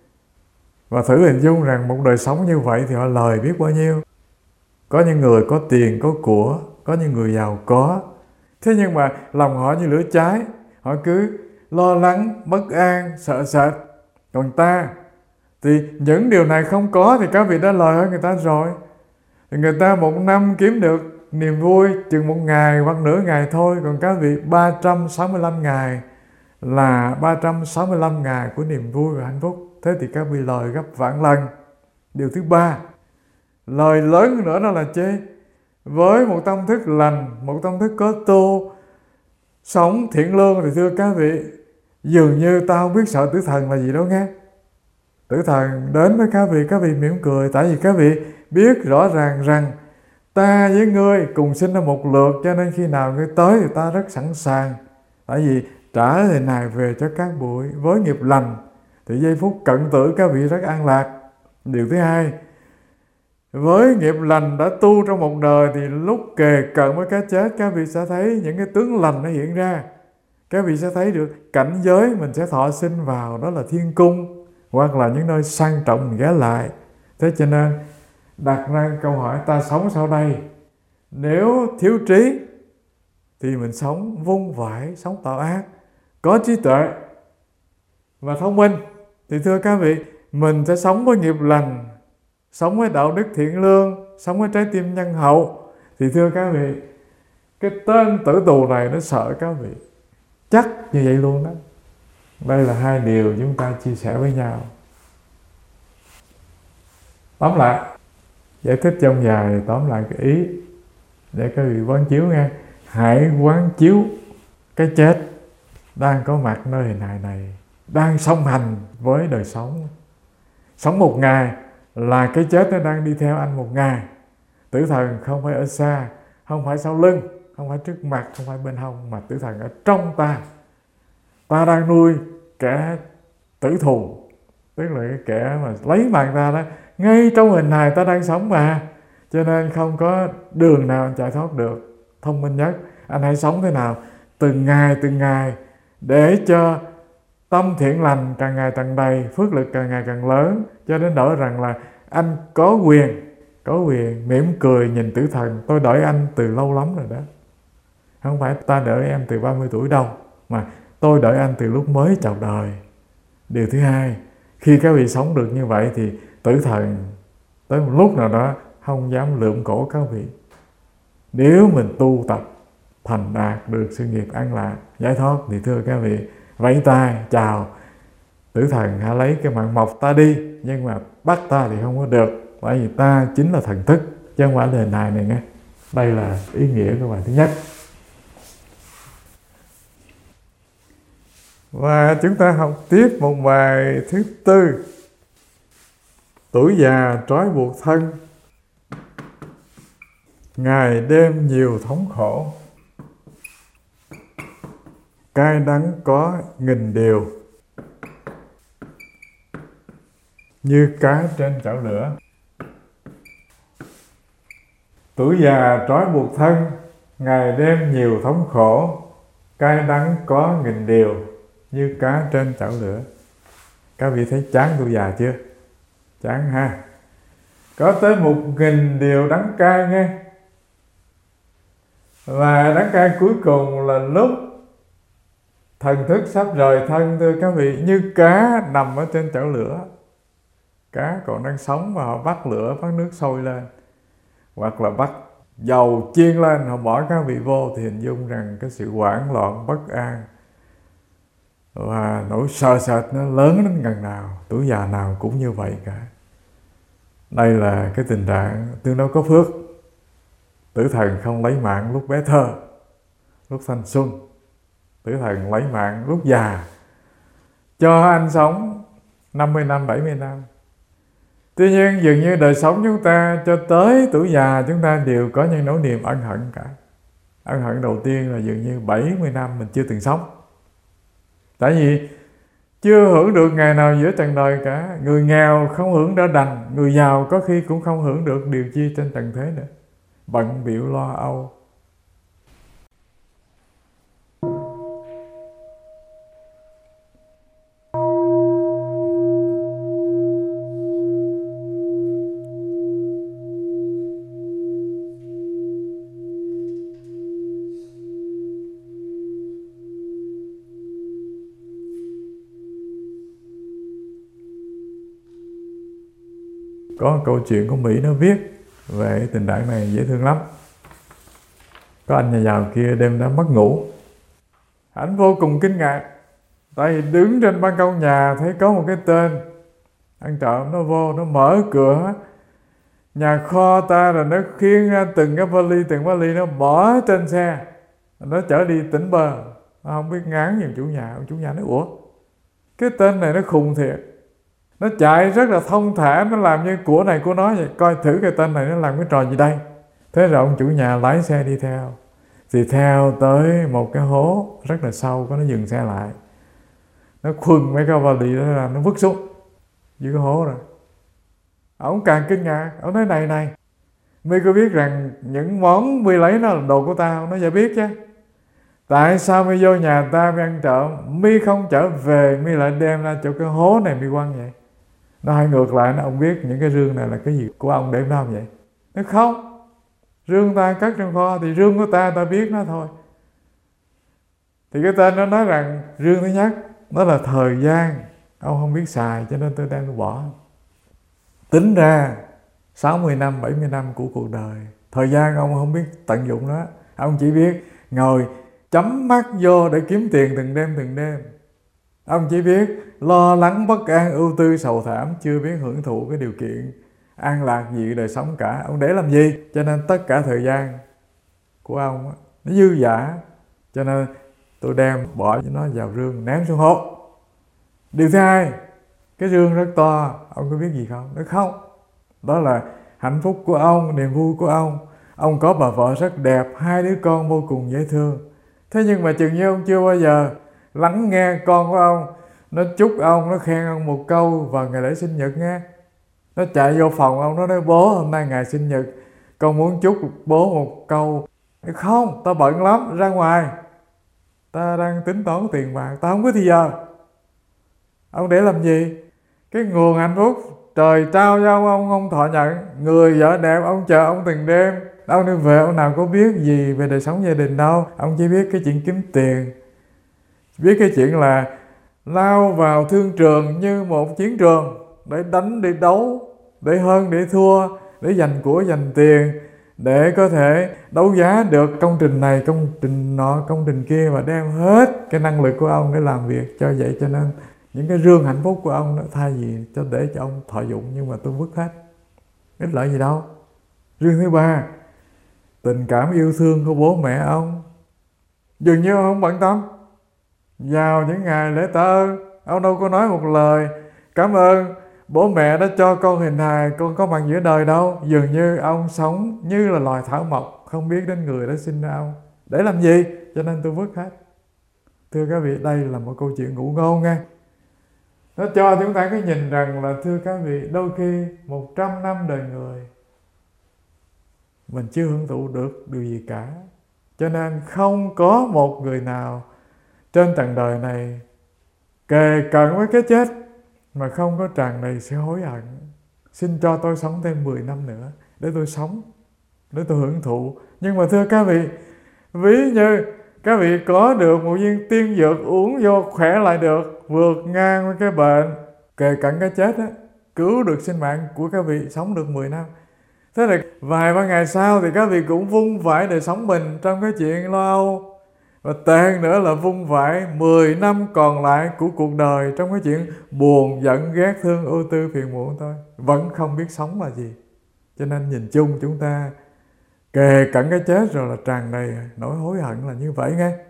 [SPEAKER 1] Và thử hình dung rằng một đời sống như vậy thì họ lời biết bao nhiêu. Có những người có tiền, có của, có những người giàu có. Thế nhưng mà lòng họ như lửa cháy, họ cứ lo lắng, bất an, sợ sệt. Còn ta thì những điều này không có thì các vị đã lời hơn người ta rồi. Thì người ta một năm kiếm được niềm vui chừng một ngày hoặc nửa ngày thôi. Còn các vị ba trăm sáu mươi lăm ngày là ba trăm sáu mươi lăm ngày của niềm vui và hạnh phúc. Thế thì các vị lời gấp vạn lần. Điều thứ ba, lời lớn nữa đó là chê. Với một tâm thức lành, một tâm thức có tu, sống thiện lương thì thưa các vị, dường như ta không biết sợ tử thần là gì đâu nghe. Tử thần đến với các vị, các vị mỉm cười. Tại vì các vị biết rõ ràng rằng ta với ngươi cùng sinh ra một lượt, cho nên khi nào ngươi tới thì ta rất sẵn sàng. Tại vì trả hình hài về cho cát bụi. Với nghiệp lành thì giây phút cận tử các vị rất an lạc. Điều thứ hai, với nghiệp lành đã tu trong một đời thì lúc kề cận với cái chết, các vị sẽ thấy những cái tướng lành nó hiện ra. Các vị sẽ thấy được cảnh giới mình sẽ thọ sinh vào, đó là thiên cung hoặc là những nơi sang trọng mình ghé lại. Thế cho nên đặt ra câu hỏi ta sống sau đây, nếu thiếu trí thì mình sống vung vãi, sống tạo ác. Có trí tuệ và thông minh thì thưa các vị, mình sẽ sống với nghiệp lành, sống với đạo đức thiện lương, sống với trái tim nhân hậu. Thì thưa các vị, cái tên tử tù này nó sợ các vị, chắc như vậy luôn đó. Đây là hai điều chúng ta chia sẻ với nhau. Tóm lại, giải thích trong dài, tóm lại cái ý để các vị quán chiếu nghe. Hãy quán chiếu cái chết đang có mặt nơi hình hài này, đang song hành với đời sống. Sống một ngày là cái chết nó đang đi theo anh một ngày. Tử thần không phải ở xa, không phải sau lưng, không phải trước mặt, không phải bên hông, mà tử thần ở trong ta. Ta đang nuôi kẻ tử thù, tức là cái kẻ mà lấy mạng ta đó, ngay trong hình hài ta đang sống mà. Cho nên không có đường nào chạy thoát được. Thông minh nhất, anh hãy sống thế nào từng ngày từng ngày để cho tâm thiện lành càng ngày càng đầy, phước lực càng ngày càng lớn, cho đến nỗi rằng là anh có quyền có quyền mỉm cười nhìn tử thần. Tôi đợi anh từ lâu lắm rồi đó, không phải ta đợi em từ ba mươi tuổi đâu, mà tôi đợi anh từ lúc mới chào đời. Điều thứ hai, khi các vị sống được như vậy thì tử thần tới một lúc nào đó không dám lượm cổ các vị. Nếu mình tu tập thành đạt được sự nghiệp an lạc, giải thoát thì thưa các vị, vẫy tay chào tử thần, hãy lấy cái mạng mộc ta đi, nhưng mà bắt ta thì không có được, bởi vì ta chính là thần thức chứ không phải là hình hài này nghe. Đây là ý nghĩa của bài thứ nhất. Và chúng ta học tiếp một bài thứ tư. Tuổi già trói buộc thân, ngày đêm nhiều thống khổ, cay đắng có nghìn điều, như cá trên chảo lửa. Tuổi già trói buộc thân, ngày đêm nhiều thống khổ, cay đắng có nghìn điều, như cá trên chảo lửa. Các vị thấy chán tuổi già chưa? Chán ha. Có tới một nghìn điều đắng cay nghe. Và đắng cay cuối cùng là lúc thần thức sắp rời thân, thưa các vị, như cá nằm ở trên chảo lửa. Cá còn đang sống mà họ bắt lửa, bắt nước sôi lên, hoặc là bắt dầu chiên lên, họ bỏ các vị vô, thì hình dung rằng cái sự hoảng loạn, bất an và nỗi sợ sệt nó lớn đến gần nào. Tuổi già nào cũng như vậy cả. Đây là cái tình trạng tương đối có phước. Tử thần không lấy mạng lúc bé thơ, lúc thanh xuân. Tử thần lấy mạng lúc già, cho anh sống năm mươi năm, bảy mươi năm. Tuy nhiên dường như đời sống chúng ta cho tới tuổi già, chúng ta đều có những nỗi niềm ân hận cả. Ân hận đầu tiên là dường như bảy mươi năm mình chưa từng sống. Tại vì chưa hưởng được ngày nào giữa trần đời cả. Người nghèo không hưởng đã đành, người giàu có khi cũng không hưởng được điều chi trên trần thế nữa. Bận bịu lo âu. Có một câu chuyện của Mỹ nó viết về tình trạng này dễ thương lắm. Có anh nhà giàu kia đêm đó mất ngủ. Anh vô cùng kinh ngạc, tại vì đứng trên ban công nhà thấy có một cái tên ăn trộm nó vô, nó mở cửa nhà kho ta, rồi nó khiêng ra từng cái vali, từng vali nó bỏ trên xe, nó chở đi tỉnh bờ. Nó không biết ngán nhiều chủ nhà. Chủ nhà nói ủa, cái tên này nó khùng thiệt, nó chạy rất là thông thả, nó làm như của này của nó vậy, coi thử cái tên này nó làm cái trò gì đây. Thế rồi ông chủ nhà lái xe đi theo. thì theo tới một cái hố rất là sâu, có nó dừng xe lại, nó khuân mấy cái vali đó ra, nó vứt xuống dưới cái hố rồi. Ông càng kinh ngạc, ông nói này này, mi có biết rằng những món mi lấy nó là đồ của tao? Nó dạ biết chứ. Tại sao mi vô nhà ta mi ăn trộm, mi không trở về mi lại đem ra chỗ cái hố này mi quăng vậy? Nó hay ngược lại, nó ông biết những cái rương này là cái gì của ông để đâu vậy? Nó không, rương ta cất trong kho thì rương của ta, ta biết nó thôi. Thì cái tên nó nói rằng rương thứ nhất nó là thời gian, ông không biết xài cho nên tôi đem tôi bỏ. Tính ra sáu mươi năm, bảy mươi năm của cuộc đời, thời gian ông không biết tận dụng nó. Ông chỉ biết ngồi chấm mắt vô để kiếm tiền từng đêm từng đêm. Ông chỉ biết lo lắng bất an, ưu tư sầu thảm, chưa biết hưởng thụ cái điều kiện an lạc gì đời sống cả. Ông để làm gì? Cho nên tất cả thời gian của ông nó dư dả. Cho nên tôi đem bỏ nó vào rương ném xuống hố. Điều thứ hai, cái rương rất to, ông có biết gì không? Nói không. Đó là hạnh phúc của ông, niềm vui của ông. Ông có bà vợ rất đẹp, hai đứa con vô cùng dễ thương. Thế nhưng mà chừng như ông chưa bao giờ lắng nghe con của ông, nó chúc ông, nó khen ông một câu vào ngày lễ sinh nhật nghe. Nó chạy vô phòng ông, nó nói bố hôm nay ngày sinh nhật, con muốn chúc bố một câu. Không, tao bận lắm, ra ngoài, ta đang tính toán tiền bạc, tao không có thì giờ. Ông để làm gì? Cái nguồn hạnh phúc trời trao cho ông, ông không thọ nhận. Người vợ đẹp ông chờ ông từng đêm, ông đi về ông nào có biết gì về đời sống gia đình đâu. Ông chỉ biết cái chuyện kiếm tiền, biết cái chuyện là lao vào thương trường như một chiến trường, để đánh, để đấu, để hơn, để thua, để giành của, giành tiền, để có thể đấu giá được công trình này, công trình nọ, công trình kia, và đem hết cái năng lực của ông để làm việc. Cho vậy cho nên những cái rương hạnh phúc của ông đó, thay vì cho để cho ông thọ dụng, nhưng mà tôi vứt hết, ích lợi gì đâu. Rương thứ ba, tình cảm yêu thương của bố mẹ ông, dường như ông không bận tâm. Vào những ngày lễ tạ ơn, ông đâu có nói một lời cảm ơn bố mẹ đã cho con hình hài, con có mặt giữa đời đâu. Dường như ông sống như là loài thảo mộc, không biết đến người đã sinh ra ông. Để làm gì? Cho nên tôi vứt hết. Thưa các vị, đây là một câu chuyện ngụ ngôn nghe. Nó cho chúng ta cái nhìn rằng là, thưa các vị, đôi khi một trăm năm đời người mình chưa hưởng thụ được điều gì cả. Cho nên không có một người nào trên trần đời này kề cận với cái chết mà không có tràn đầy sự hối hận. Xin cho tôi sống thêm mười năm nữa để tôi sống, để tôi hưởng thụ. Nhưng mà thưa các vị, ví như các vị có được một viên tiên dược uống vô khỏe lại được, vượt ngang với cái bệnh, kề cận cái chết á, cứu được sinh mạng của các vị, sống được mười năm. Thế là vài ba ngày sau thì các vị cũng vung vãi đời sống mình trong cái chuyện lo âu. Và tệ nữa là vung vãi mười năm còn lại của cuộc đời trong cái chuyện buồn, giận, ghét, thương, ưu tư, phiền muộn thôi. Vẫn không biết sống là gì. Cho nên nhìn chung chúng ta kề cận cái chết rồi là tràn đầy nỗi hối hận là như vậy nghe.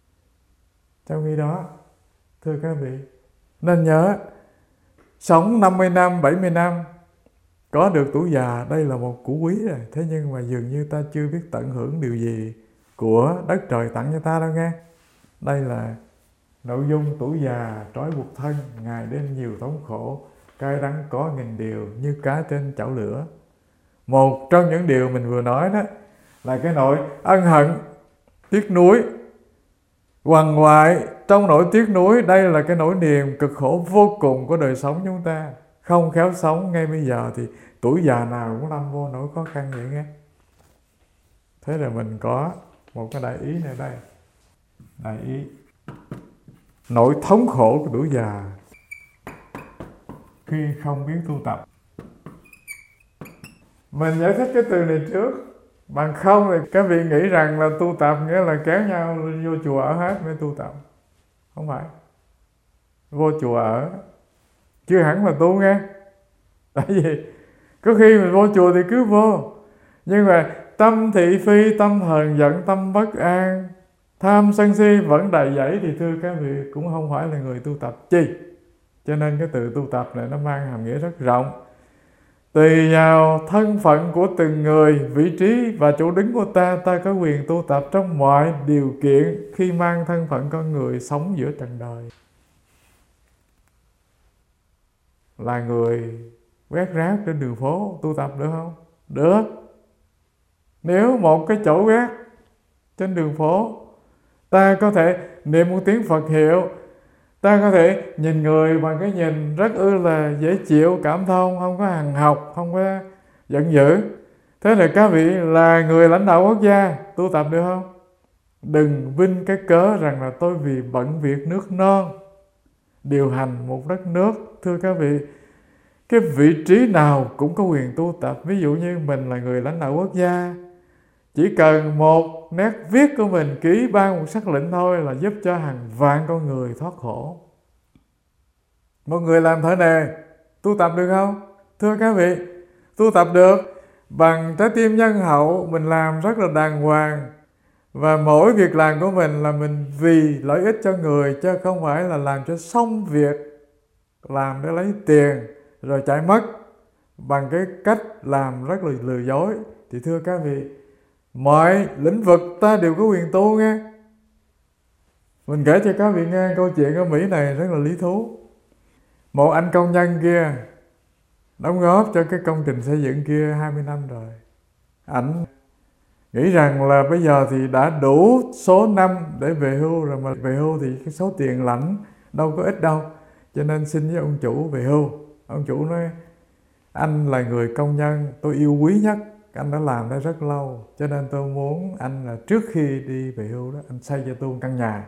[SPEAKER 1] Trong khi đó, thưa các vị, nên nhớ, sống năm mươi năm, bảy mươi năm, có được tuổi già, đây là một củ quý rồi. Thế nhưng mà dường như ta chưa biết tận hưởng điều gì của đất trời tặng cho ta đâu nghe. Đây là nội dung tuổi già trói buộc thân, ngày đêm nhiều thống khổ, cay đắng có nghìn điều như cá trên chảo lửa. Một trong những điều mình vừa nói đó là cái nỗi ân hận, tiếc nuối, quằn quại trong nỗi tiếc nuối. Đây là cái nỗi niềm cực khổ vô cùng của đời sống chúng ta. Không khéo sống ngay bây giờ thì tuổi già nào cũng lâm vô nỗi khó khăn vậy nghe. Thế là mình có một cái đại ý này đây. Đại ý nỗi thống khổ của tuổi già khi không biết tu tập. Mình giải thích cái từ này trước, bằng không thì các vị nghĩ rằng là tu tập nghĩa là kéo nhau vô chùa ở hết mới tu tập. Không phải. Vô chùa ở chưa hẳn là tu nghe. Tại vì có khi mình vô chùa thì cứ vô, nhưng mà tâm thị phi, tâm hờn giận, tâm bất an, tham sân si vẫn đầy dẫy thì thưa các vị cũng không phải là người tu tập chi. Cho nên cái từ tu tập này nó mang hàm nghĩa rất rộng. Tùy vào thân phận của từng người, vị trí và chỗ đứng của ta, ta có quyền tu tập trong mọi điều kiện khi mang thân phận con người sống giữa trần đời. Là người quét rác trên đường phố, tu tập được không? Được. Nếu một cái chỗ quét trên đường phố, ta có thể niệm một tiếng Phật hiệu, ta có thể nhìn người bằng cái nhìn rất ư là dễ chịu, cảm thông, không có hằn học, không có giận dữ. Thế là các vị là người lãnh đạo quốc gia, tu tập được không? Đừng vinh cái cớ rằng là tôi vì bận việc nước non, điều hành một đất nước. Thưa các vị, cái vị trí nào cũng có quyền tu tập. Ví dụ như mình là người lãnh đạo quốc gia, chỉ cần một nét viết của mình ký ban một sắc lệnh thôi là giúp cho hàng vạn con người thoát khổ. Một người làm thợ nề, tu tập được không? Thưa các vị, tu tập được. Bằng trái tim nhân hậu, mình làm rất là đàng hoàng. Và mỗi việc làm của mình là mình vì lợi ích cho người, chứ không phải là làm cho xong việc, làm để lấy tiền rồi chạy mất bằng cái cách làm rất là lừa dối. Thì thưa các vị, mọi lĩnh vực ta đều có quyền tu nghe. Mình kể cho các vị nghe câu chuyện ở Mỹ này rất là lý thú. Một anh công nhân kia đóng góp cho cái công trình xây dựng kia hai mươi năm rồi. Ảnh nghĩ rằng là bây giờ thì đã đủ số năm để về hưu rồi, mà về hưu thì cái số tiền lãnh đâu có ít đâu, cho nên xin với ông chủ về hưu. Ông chủ nói: anh là người công nhân tôi yêu quý nhất, anh đã làm đây rất lâu, cho nên tôi muốn anh là trước khi đi về hưu đó, anh xây cho tôi một căn nhà.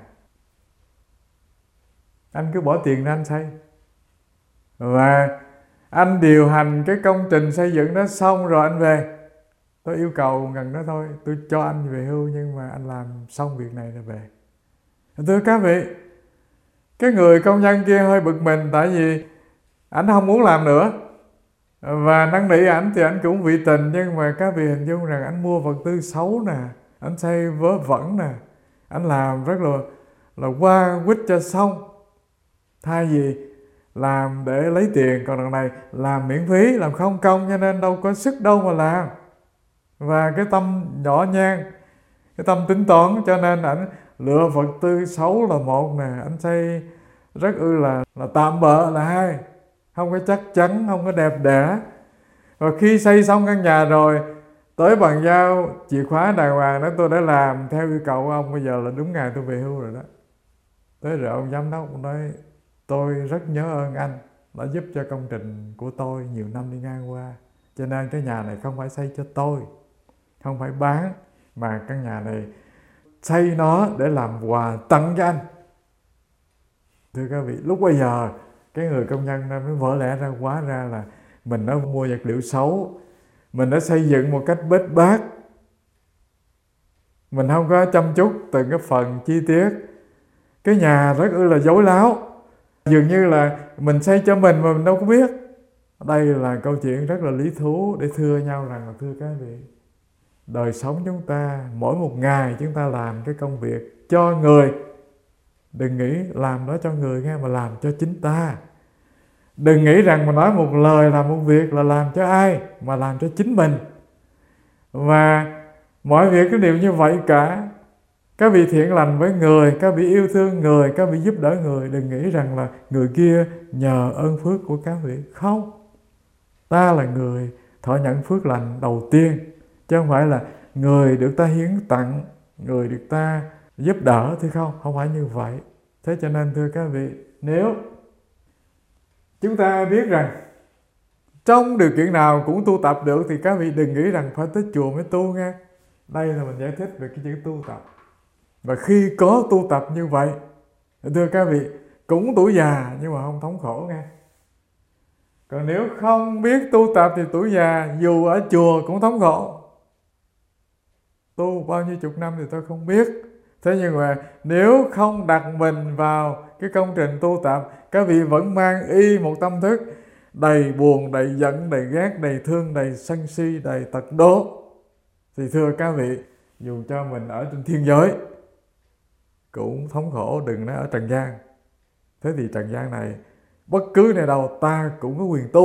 [SPEAKER 1] Anh cứ bỏ tiền ra anh xây, và anh điều hành cái công trình xây dựng đó xong rồi anh về. Tôi yêu cầu gần đó thôi, tôi cho anh về hưu, nhưng mà anh làm xong việc này rồi về. Thưa các vị, cái người công nhân kia hơi bực mình, tại vì ảnh không muốn làm nữa. Và năn nỉ ảnh thì ảnh cũng vị tình, nhưng mà các vị hình dung rằng ảnh mua vật tư xấu nè, ảnh xây vớ vẩn nè, ảnh làm rất là là qua quýt cho xong. Thay vì làm để lấy tiền, còn đằng này làm miễn phí, làm không công, cho nên đâu có sức đâu mà làm. Và cái tâm nhỏ nhan, cái tâm tính toán, cho nên ảnh lựa vật tư xấu là một nè, ảnh xây rất ư là, là tạm bợ là hai, không có chắc chắn, không có đẹp đẽ. Và khi xây xong căn nhà rồi, tới bàn giao chìa khóa đàng hoàng đó, tôi đã làm theo yêu cầu của ông, bây giờ là đúng ngày tôi về hưu rồi đó. Tới rồi ông giám đốc nói: tôi rất nhớ ơn anh đã giúp cho công trình của tôi nhiều năm đi ngang qua, cho nên cái nhà này không phải xây cho tôi, không phải bán, mà căn nhà này xây nó để làm quà tặng cho anh. Thưa các vị, lúc bây giờ cái người công nhân nó mới vỡ lẽ ra, quá ra là mình đã mua vật liệu xấu, mình đã xây dựng một cách bết bát, mình không có chăm chút từng cái phần chi tiết. Cái nhà rất ư là dối láo, dường như là mình xây cho mình mà mình đâu có biết. Đây là câu chuyện rất là lý thú để thưa nhau rằng là thưa các vị, đời sống chúng ta mỗi một ngày chúng ta làm cái công việc cho người. Đừng nghĩ làm đó cho người nghe, mà làm cho chính ta. Đừng nghĩ rằng mà nói một lời làm một việc là làm cho ai, mà làm cho chính mình. Và mọi việc cái đều như vậy cả. Các vị thiện lành với người, các vị yêu thương người, các vị giúp đỡ người. Đừng nghĩ rằng là người kia nhờ ơn phước của các vị. Không, ta là người thọ nhận phước lành đầu tiên, chứ không phải là người được ta hiến tặng, người được ta giúp đỡ thì không, không phải như vậy. Thế cho nên thưa các vị, nếu chúng ta biết rằng trong điều kiện nào cũng tu tập được, thì các vị đừng nghĩ rằng phải tới chùa mới tu nghe. Đây là mình giải thích về cái chữ tu tập. Và khi có tu tập như vậy, thưa các vị, cũng tuổi già nhưng mà không thống khổ nghe. Còn nếu không biết tu tập thì tuổi già dù ở chùa cũng thống khổ. Tu bao nhiêu chục năm thì tôi không biết. Thế nhưng mà nếu không đặt mình vào cái công trình tu tập, các vị vẫn mang y một tâm thức đầy buồn, đầy giận, đầy ghét, đầy thương, đầy sân si, đầy tật đố, thì thưa các vị, dù cho mình ở trên thiên giới cũng thống khổ, đừng nói ở trần gian. Thế thì trần gian này, bất cứ nơi đâu ta cũng có quyền tu.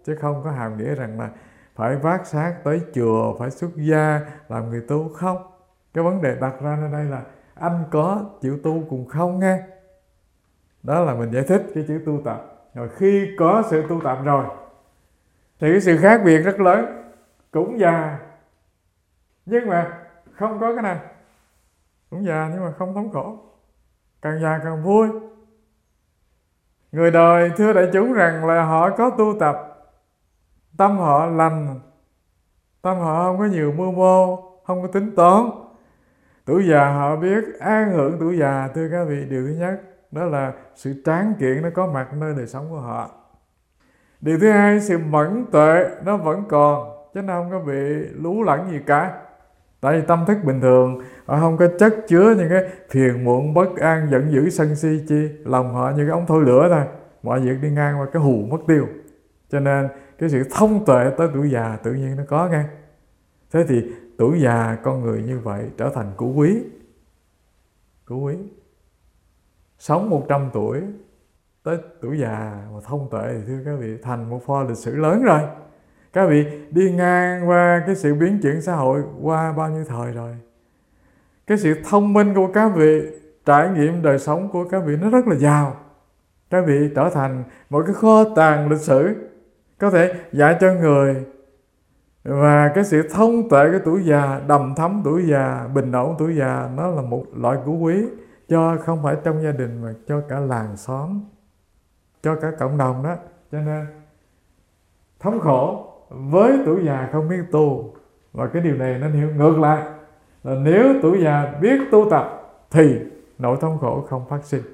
[SPEAKER 1] chứ không có hàm nghĩa rằng là phải vác xác tới chùa, phải xuất gia làm người tu. Không, cái vấn đề đặt ra ở đây là anh có chịu tu cùng không nghe. Đó là mình giải thích cái chữ tu tập. Rồi khi có sự tu tập rồi thì cái sự khác biệt rất lớn, cũng già nhưng mà không có cái này, cũng già nhưng mà không thống khổ, càng già càng vui. Người đời thưa đại chúng rằng là họ có tu tập, tâm họ lành, tâm họ không có nhiều mưu mô, không có tính toán. Tuổi già họ biết an hưởng tuổi già. Thưa các vị, điều thứ nhất đó là sự tráng kiện nó có mặt nơi đời sống của họ. Điều thứ hai, sự mẫn tuệ nó vẫn còn, chứ nó không có bị lú lẫn gì cả. Tại vì tâm thức bình thường, họ không có chất chứa những cái phiền muộn, bất an, giận dữ, sân si chi. Lòng họ như cái ống thổi lửa thôi, mọi việc đi ngang qua cái hù mất tiêu. Cho nên cái sự thông tuệ tới tuổi già tự nhiên nó có nghe. Thế thì tuổi già con người như vậy trở thành củ quý. Củ quý. Sống một trăm tuổi tới tuổi già mà thông tuệ thì thưa các vị thành một pho lịch sử lớn rồi. Các vị đi ngang qua cái sự biến chuyển xã hội qua bao nhiêu thời rồi. Cái sự thông minh của các vị, trải nghiệm đời sống của các vị nó rất là giàu. Các vị trở thành một cái kho tàng lịch sử có thể dạy cho người. Và cái sự thông tuệ cái tuổi già, đầm thấm tuổi già, bình ổn tuổi già, nó là một loại củ quý cho không phải trong gia đình mà cho cả làng xóm, cho cả cộng đồng đó. Cho nên thống khổ với tuổi già không biết tu. Và cái điều này nó hiểu ngược lại là nếu tuổi già biết tu tập thì nỗi thống khổ không phát sinh.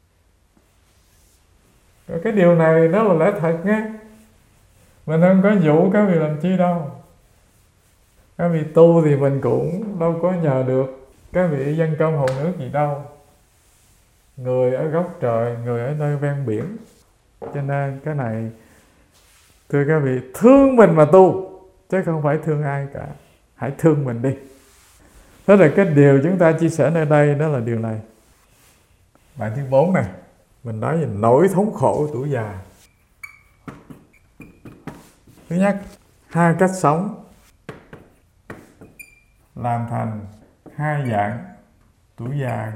[SPEAKER 1] Cái điều này nó là lẽ thật nghe. Mình không có dụ các vị làm chi đâu. Các vị tu thì mình cũng đâu có nhờ được các vị dân công hầu nước gì đâu. Người ở góc trời, người ở nơi ven biển. Cho nên cái này thưa các vị, thương mình mà tu chứ không phải thương ai cả. Hãy thương mình đi. Thế là cái điều chúng ta chia sẻ nơi đây đó là điều này. Bài thứ bốn này, mình nói về nỗi thống khổ tuổi già. Thứ nhất, hai cách sống làm thành hai dạng tuổi già.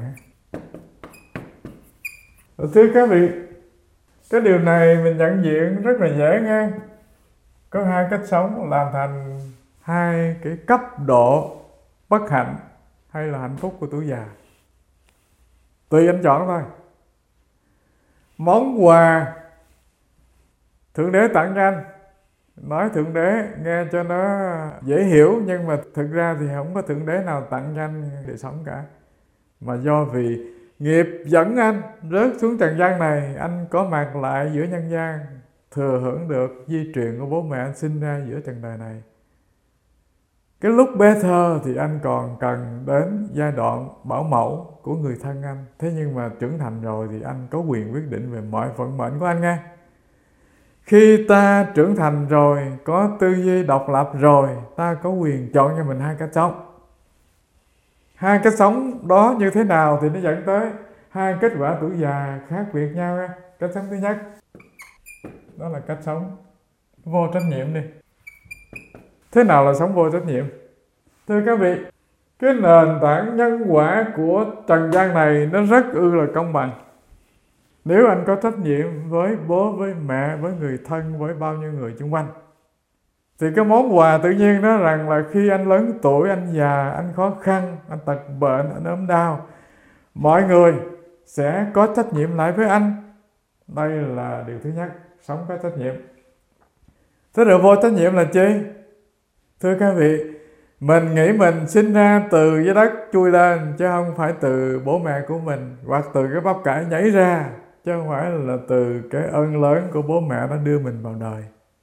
[SPEAKER 1] Thưa các vị, cái điều này mình nhận diện rất là dễ nghe. Có hai cách sống làm thành hai cái cấp độ bất hạnh hay là hạnh phúc của tuổi già. Tùy anh chọn thôi. Món quà Thượng Đế tặng cho anh, nói Thượng Đế nghe cho nó dễ hiểu, nhưng mà thực ra thì không có Thượng Đế nào tặng cho anh để sống cả. Mà do vì nghiệp dẫn anh rớt xuống trần gian này, anh có mặt lại giữa nhân gian, thừa hưởng được di truyền của bố mẹ anh sinh ra giữa trần đời này. Cái lúc bé thơ thì anh còn cần đến giai đoạn bảo mẫu của người thân anh. Thế nhưng mà trưởng thành rồi thì anh có quyền quyết định về mọi vận mệnh của anh nghe. Khi ta trưởng thành rồi, có tư duy độc lập rồi, ta có quyền chọn cho mình hai cách sống. Hai cách sống đó như thế nào thì nó dẫn tới hai kết quả tuổi già khác biệt nhau nghe. Cách sống thứ nhất, đó là cách sống vô trách nhiệm đi. Thế nào là sống vô trách nhiệm? Thưa các vị, cái nền tảng nhân quả của trần gian này nó rất ư là công bằng. Nếu anh có trách nhiệm với bố, với mẹ, với người thân, với bao nhiêu người xung quanh, thì cái món quà tự nhiên đó rằng là khi anh lớn tuổi, anh già, anh khó khăn, anh tật bệnh, anh ốm đau, mọi người sẽ có trách nhiệm lại với anh. Đây là điều thứ nhất, sống có trách nhiệm. Thế rồi vô trách nhiệm là chi? Thưa các vị, mình nghĩ mình sinh ra từ dưới đất chui lên, chứ không phải từ bố mẹ của mình, hoặc từ cái bắp cải nhảy ra, chứ không phải là từ cái ơn lớn của bố mẹ đã đưa mình vào đời.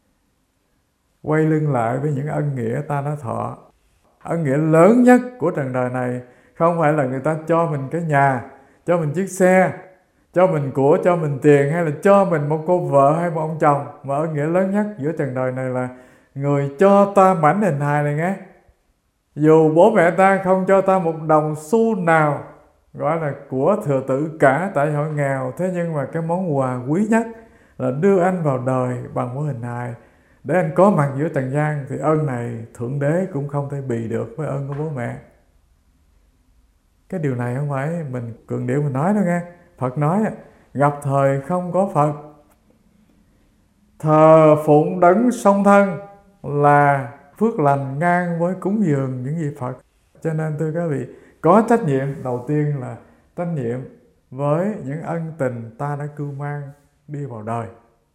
[SPEAKER 1] Quay lưng lại với những ân nghĩa ta đã thọ. Ân nghĩa lớn nhất của trần đời này không phải là người ta cho mình cái nhà, cho mình chiếc xe, cho mình của, cho mình tiền, hay là cho mình một cô vợ hay một ông chồng. Mà ân nghĩa lớn nhất giữa trần đời này là người cho ta mảnh hình hài này nghe. Dù bố mẹ ta không cho ta một đồng xu nào, gọi là của thừa tự cả, tại họ nghèo, thế nhưng mà cái món quà quý nhất là đưa anh vào đời bằng một hình hài, để anh có mặt giữa trần gian, thì ơn này Thượng Đế cũng không thể bì được với ơn của bố mẹ. Cái điều này không phải mình cường điệu mình nói đâu nghe. Phật nói gặp thời không có Phật, thờ phụng đấng song thân là phước lành ngang với cúng dường những vị Phật. Cho nên thưa các vị, có trách nhiệm đầu tiên là trách nhiệm với những ân tình ta đã cưu mang đi vào đời.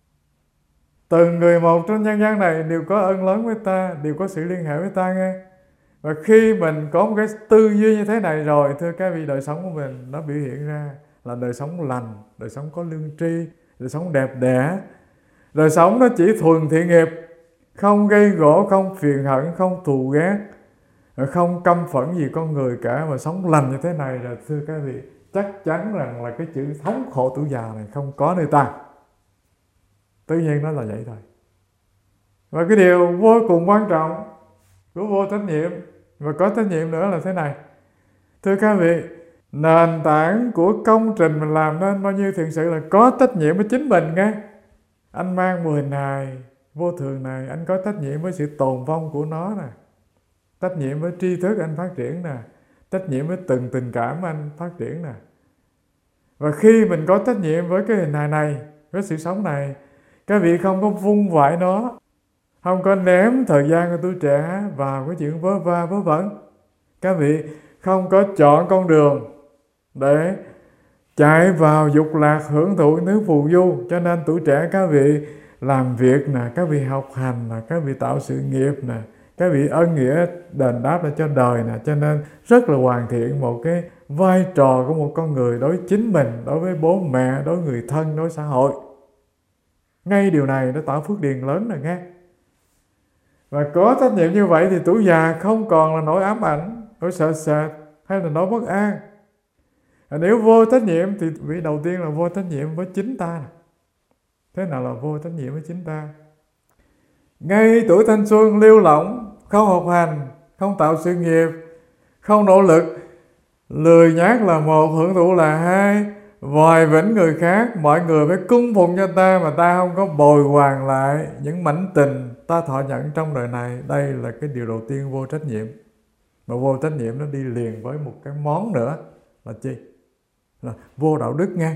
[SPEAKER 1] Từng người một trong nhân gian này đều có ơn lớn với ta, đều có sự liên hệ với ta nghe. Và khi mình có một cái tư duy như thế này rồi, thưa các vị, đời sống của mình nó biểu hiện ra là đời sống lành, đời sống có lương tri, đời sống đẹp đẽ. Đời sống nó chỉ thuần thiện nghiệp, không gây gổ, không phiền hận, không thù ghét, không căm phẫn gì con người cả, mà sống lành như thế này là thưa các vị, chắc chắn rằng là cái chữ thống khổ tuổi già này không có nơi ta. Tự nhiên nó là vậy thôi. Và cái điều vô cùng quan trọng của vô trách nhiệm và có trách nhiệm nữa là thế này. Thưa các vị, nền tảng của công trình mình làm nên bao nhiêu thiện sự là có trách nhiệm với chính mình nghe. Anh mang mười hình hài vô thường này, anh có trách nhiệm với sự tồn vong của nó nè, trách nhiệm với tri thức anh phát triển nè, trách nhiệm với từng tình cảm anh phát triển nè. Và khi mình có trách nhiệm với cái hình hài này, với sự sống này, các vị không có vung vãi nó, không có ném thời gian của tuổi trẻ vào cái chuyện vớ va vớ vẩn. Các vị không có chọn con đường để chạy vào dục lạc hưởng thụ thứ phù du. Cho nên tuổi trẻ các vị làm việc nè, các vị học hành nè, các vị tạo sự nghiệp nè, các vị ân nghĩa đền đáp lại cho đời nè. Cho nên rất là hoàn thiện một cái vai trò của một con người đối với chính mình, đối với bố mẹ, đối với người thân, đối với xã hội. Ngay điều này nó tạo phước điền lớn rồi nghe. Và có trách nhiệm như vậy thì tuổi già không còn là nỗi ám ảnh, nỗi sợ sệt hay là nỗi bất an. Và nếu vô trách nhiệm thì vị đầu tiên là vô trách nhiệm với chính ta. Thế nào là vô trách nhiệm với chính ta? Ngay tuổi thanh xuân lưu lỏng, không học hành, không tạo sự nghiệp, không nỗ lực, lười nhác là một, hưởng thụ là hai, vòi vĩnh người khác, mọi người phải cung phụng cho ta mà ta không có bồi hoàn lại những mảnh tình ta thọ nhận trong đời này. Đây là cái điều đầu tiên vô trách nhiệm. Mà vô trách nhiệm nó đi liền với một cái món nữa là chi? Là vô đạo đức nghe.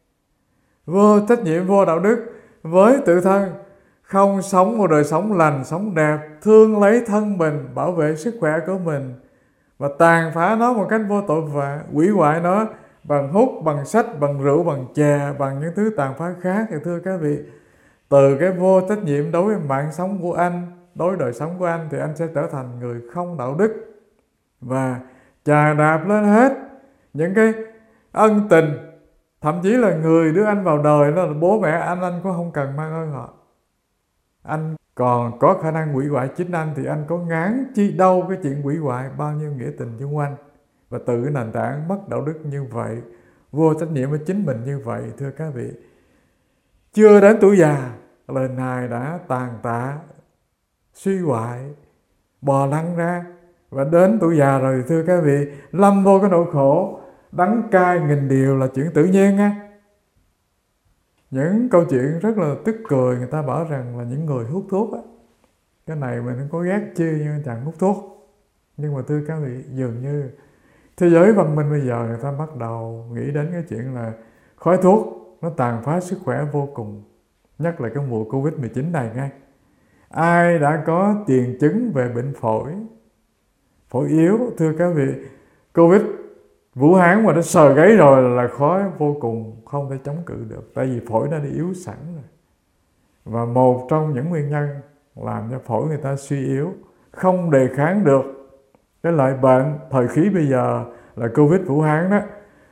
[SPEAKER 1] Vô trách nhiệm, vô đạo đức với tự thân, không sống một đời sống lành, sống đẹp, thương lấy thân mình, bảo vệ sức khỏe của mình và tàn phá nó một cách vô tội vạ, hủy hoại nó bằng hút, bằng sách, bằng rượu, bằng chè, bằng những thứ tàn phá khác. Thì thưa các vị, từ cái vô trách nhiệm đối với mạng sống của anh, đối với đời sống của anh, thì anh sẽ trở thành người không đạo đức và chà đạp lên hết những cái ân tình. Thậm chí là người đưa anh vào đời đó là bố mẹ anh, anh cũng không cần mang ơn họ. Anh còn có khả năng hủy hoại chính anh thì anh có ngán chi đâu cái chuyện hủy hoại bao nhiêu nghĩa tình xung quanh. Và từ cái nền tảng mất đạo đức như vậy, vô trách nhiệm với chính mình như vậy, thưa các vị, chưa đến tuổi già, lời này đã tàn tạ, suy hoại, bò lăn ra. Và đến tuổi già rồi thưa các vị, lâm vô cái nỗi khổ, đắng cay nghìn điều là chuyện tự nhiên á. Những câu chuyện rất là tức cười, người ta bảo rằng là những người hút thuốc á, cái này mình không có ghét chi nhưng chẳng hút thuốc. Nhưng mà thưa các vị, dường như thế giới văn minh bây giờ người ta bắt đầu nghĩ đến cái chuyện là khói thuốc nó tàn phá sức khỏe vô cùng. Nhất là cái mùa Covid mười chín này ngay. Ai đã có tiền chứng về bệnh phổi, phổi yếu, thưa các vị, Covid Vũ Hán mà nó sờ gáy rồi là khói vô cùng, không thể chống cự được. Tại vì phổi nó đã yếu sẵn rồi. Và một trong những nguyên nhân làm cho phổi người ta suy yếu, không đề kháng được cái loại bệnh thời khí bây giờ là Covid Vũ Hán đó,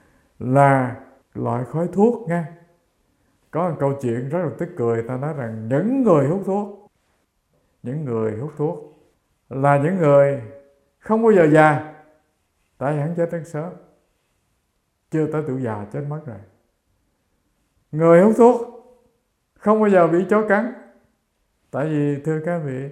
[SPEAKER 1] là loại khói thuốc nha. Có một câu chuyện rất là tức cười, ta nói rằng những người hút thuốc, những người hút thuốc là những người không bao giờ già, tại vì hắn chết rất sớm, chưa tới tuổi già chết mất rồi. Người hút thuốc không bao giờ bị chó cắn, tại vì thưa các vị,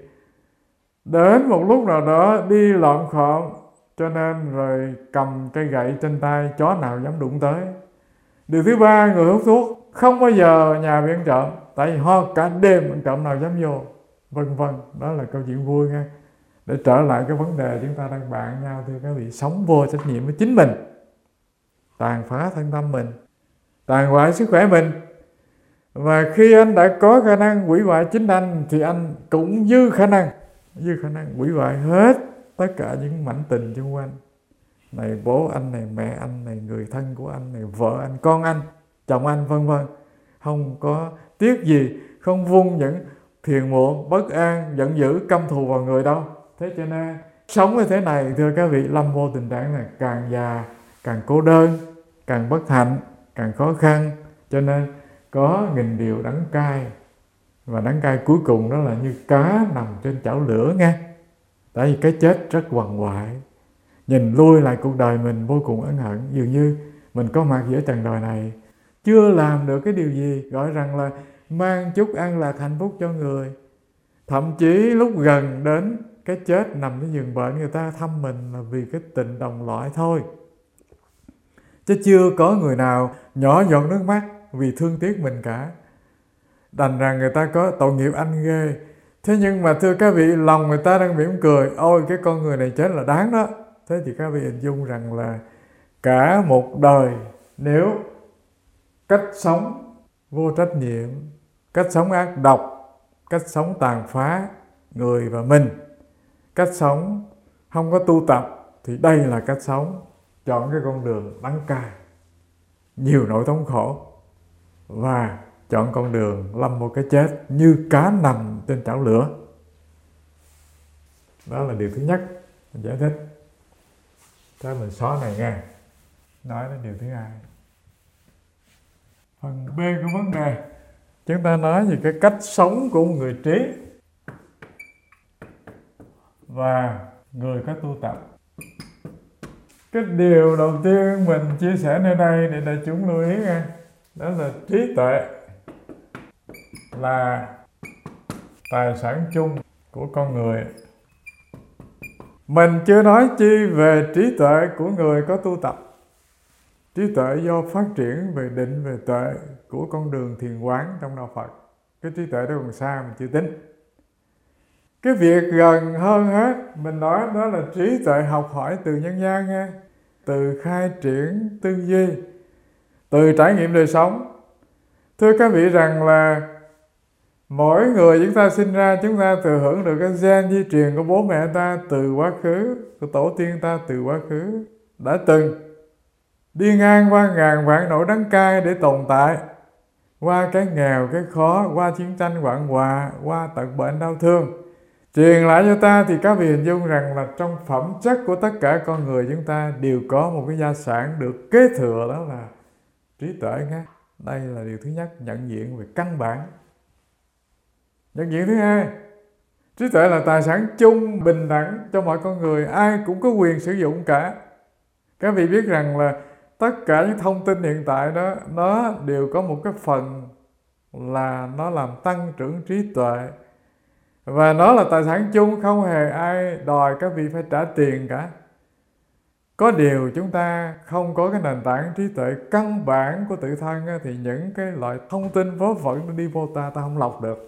[SPEAKER 1] đến một lúc nào đó đi lọn khọn, cho nên rồi cầm cây gậy trên tay, chó nào dám đụng tới. Điều thứ ba, người hút thuốc không bao giờ nhà bị ăn trộm, tại vì ho cả đêm ăn trộm nào dám vô. vân vân. Đó là câu chuyện vui nha. Để trở lại cái vấn đề chúng ta đang bàn nhau, thưa các vị, sống vô trách nhiệm với chính mình, tàn phá thân tâm mình, tàn hoại sức khỏe mình. Và khi anh đã có khả năng hủy hoại chính anh thì anh cũng dư khả năng dư khả năng hủy hoại hết tất cả những mảnh tình xung quanh. Này bố anh, này mẹ anh, này người thân của anh, này vợ anh, con anh, chồng anh, vân vân. Không có tiếc gì, không vung những phiền muộn, bất an, giận dữ, căm thù vào người đâu. Thế cho nên sống như thế này, thưa các vị, lâm vô tình trạng là càng già càng cô đơn, càng bất hạnh, càng khó khăn. Cho nên có nghìn điều đắng cay, và đắng cay cuối cùng đó là như cá nằm trên chảo lửa nghe. Tại vì cái chết rất quằn quại. Nhìn lui lại cuộc đời mình vô cùng ân hận, dường như mình có mặt giữa trần đời này chưa làm được cái điều gì gọi rằng là mang chút an lạc hạnh phúc cho người. Thậm chí lúc gần đến cái chết, nằm trên giường bệnh, người ta thăm mình là vì cái tình đồng loại thôi, chứ chưa có người nào nhỏ giọt nước mắt vì thương tiếc mình cả. Đành rằng người ta có tội nghiệp anh ghê. Thế nhưng mà thưa các vị, lòng người ta đang mỉm cười, ôi cái con người này chết là đáng đó. Thế thì các vị hình dung rằng là cả một đời, nếu cách sống vô trách nhiệm, cách sống ác độc, cách sống tàn phá người và mình, cách sống không có tu tập, thì đây là cách sống chọn cái con đường đắng cay, nhiều nỗi thống khổ, và chọn con đường lâm một cái chết như cá nằm trên chảo lửa. Đó là điều thứ nhất mình giải thích. Thế mình xóa này nghe. Nói đến điều thứ hai. Phần B của vấn đề, chúng ta nói về cái cách sống của một người trí và người có tu tập. Cái điều đầu tiên mình chia sẻ nơi đây để đại chúng lưu ý nghe, đó là trí tuệ là tài sản chung của con người. Mình chưa nói chi về trí tuệ của người có tu tập. Trí tuệ do phát triển về định, về tuệ của con đường thiền quán trong đạo Phật. Cái trí tuệ đó còn xa mình chưa tính. Cái việc gần hơn hết mình nói đó là trí tuệ học hỏi từ nhân gian nghe, từ khai triển tư duy, từ trải nghiệm đời sống. Thưa các vị rằng là mỗi người chúng ta sinh ra, chúng ta thừa hưởng được cái gen di truyền của bố mẹ ta từ quá khứ, của tổ tiên ta từ quá khứ, đã từng đi ngang qua ngàn vạn nỗi đắng cay để tồn tại, qua cái nghèo, cái khó, qua chiến tranh hoạn họa, qua tận bệnh đau thương, truyền lại cho ta. Thì các vị hình dung rằng là trong phẩm chất của tất cả con người chúng ta đều có một cái gia sản được kế thừa, đó là trí tuệ nghe. Đây là điều thứ nhất, nhận diện về căn bản. Nhận diện thứ hai, trí tuệ là tài sản chung bình đẳng cho mọi con người, ai cũng có quyền sử dụng cả. Các vị biết rằng là tất cả những thông tin hiện tại đó, nó đều có một cái phần là nó làm tăng trưởng trí tuệ. Và nó là tài sản chung, không hề ai đòi các vị phải trả tiền cả. Có điều chúng ta không có cái nền tảng trí tuệ căn bản của tự thân á, thì những cái loại thông tin vớ vẩn nó đi vô ta, ta không lọc được.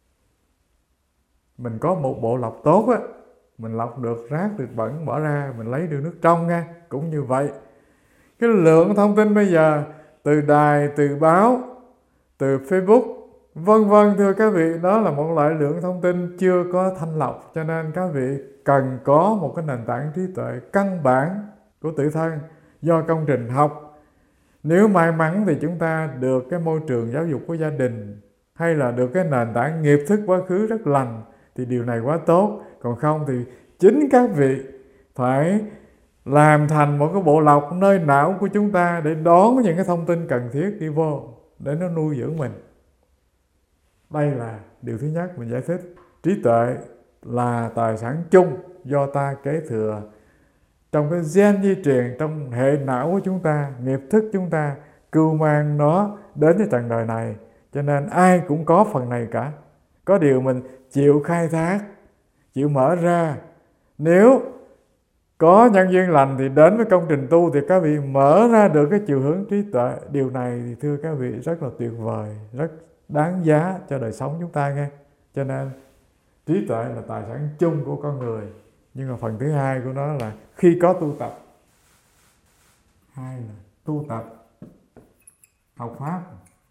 [SPEAKER 1] Mình có một bộ lọc tốt á, mình lọc được rác, được bẩn bỏ ra, mình lấy được nước trong nha. Cũng như vậy, cái lượng thông tin bây giờ từ đài, từ báo, từ Facebook, vân vân, thưa các vị, đó là một loại lượng thông tin chưa có thanh lọc. Cho nên các vị cần có một cái nền tảng trí tuệ căn bản của tự thân do công trình học. Nếu may mắn thì chúng ta được cái môi trường giáo dục của gia đình, hay là được cái nền tảng nghiệp thức quá khứ rất lành, thì điều này quá tốt. Còn không thì chính các vị phải làm thành một cái bộ lọc nơi não của chúng ta để đón những cái thông tin cần thiết đi vô, để nó nuôi dưỡng mình. Đây là điều thứ nhất mình giải thích. Trí tuệ là tài sản chung do ta kế thừa trong cái gen di truyền, trong hệ não của chúng ta, nghiệp thức chúng ta cưu mang nó đến với trần đời này. Cho nên ai cũng có phần này cả. Có điều mình chịu khai thác, chịu mở ra. Nếu có nhân duyên lành thì đến với công trình tu thì các vị mở ra được cái chiều hướng trí tuệ. Điều này thì thưa các vị rất là tuyệt vời, rất đáng giá cho đời sống chúng ta nghe. Cho nên trí tuệ là tài sản chung của con người. Nhưng mà phần thứ hai của nó là khi có tu tập. Hai là tu tập, học pháp.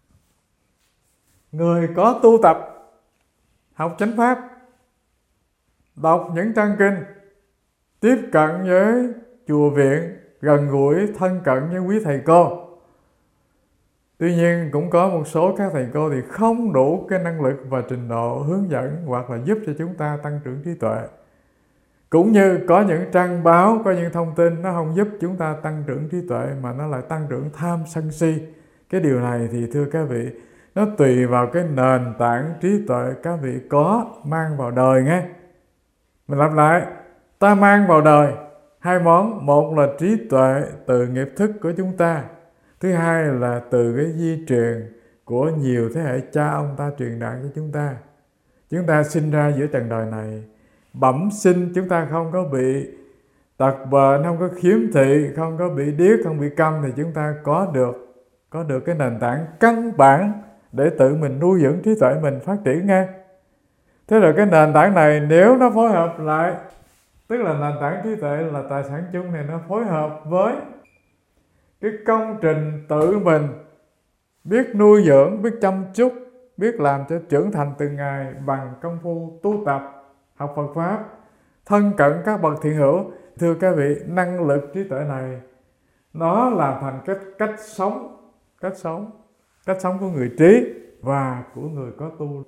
[SPEAKER 1] Người có tu tập, học chánh pháp, đọc những trang kinh, tiếp cận với chùa viện, gần gũi thân cận với quý thầy cô. Tuy nhiên cũng có một số các thầy cô thì không đủ cái năng lực và trình độ hướng dẫn hoặc là giúp cho chúng ta tăng trưởng trí tuệ. Cũng như có những trang báo, có những thông tin nó không giúp chúng ta tăng trưởng trí tuệ mà nó lại tăng trưởng tham sân si. Cái điều này thì thưa các vị, nó tùy vào cái nền tảng trí tuệ các vị có mang vào đời nghe. Mình lặp lại, ta mang vào đời hai món. Một là trí tuệ từ nghiệp thức của chúng ta. Thứ hai là từ cái di truyền của nhiều thế hệ cha ông ta truyền đạt cho chúng ta. Chúng ta sinh ra giữa trần đời này, bẩm sinh chúng ta không có bị tật bệnh, không có khiếm thị, không có bị điếc, không bị câm, thì chúng ta có được có được cái nền tảng căn bản để tự mình nuôi dưỡng trí tuệ mình phát triển nghe. Thế rồi cái nền tảng này nếu nó phối hợp lại, tức là nền tảng trí tuệ là tài sản chung này, nó phối hợp với cái công trình tự mình biết nuôi dưỡng, biết chăm chút, biết làm cho trưởng thành từng ngày bằng công phu tu tập, học Phật Pháp, thân cận các bậc thiện hữu. Thưa các vị, năng lực trí tuệ này nó làm thành cách cách sống, cách sống, cách sống của người trí và của người có tu.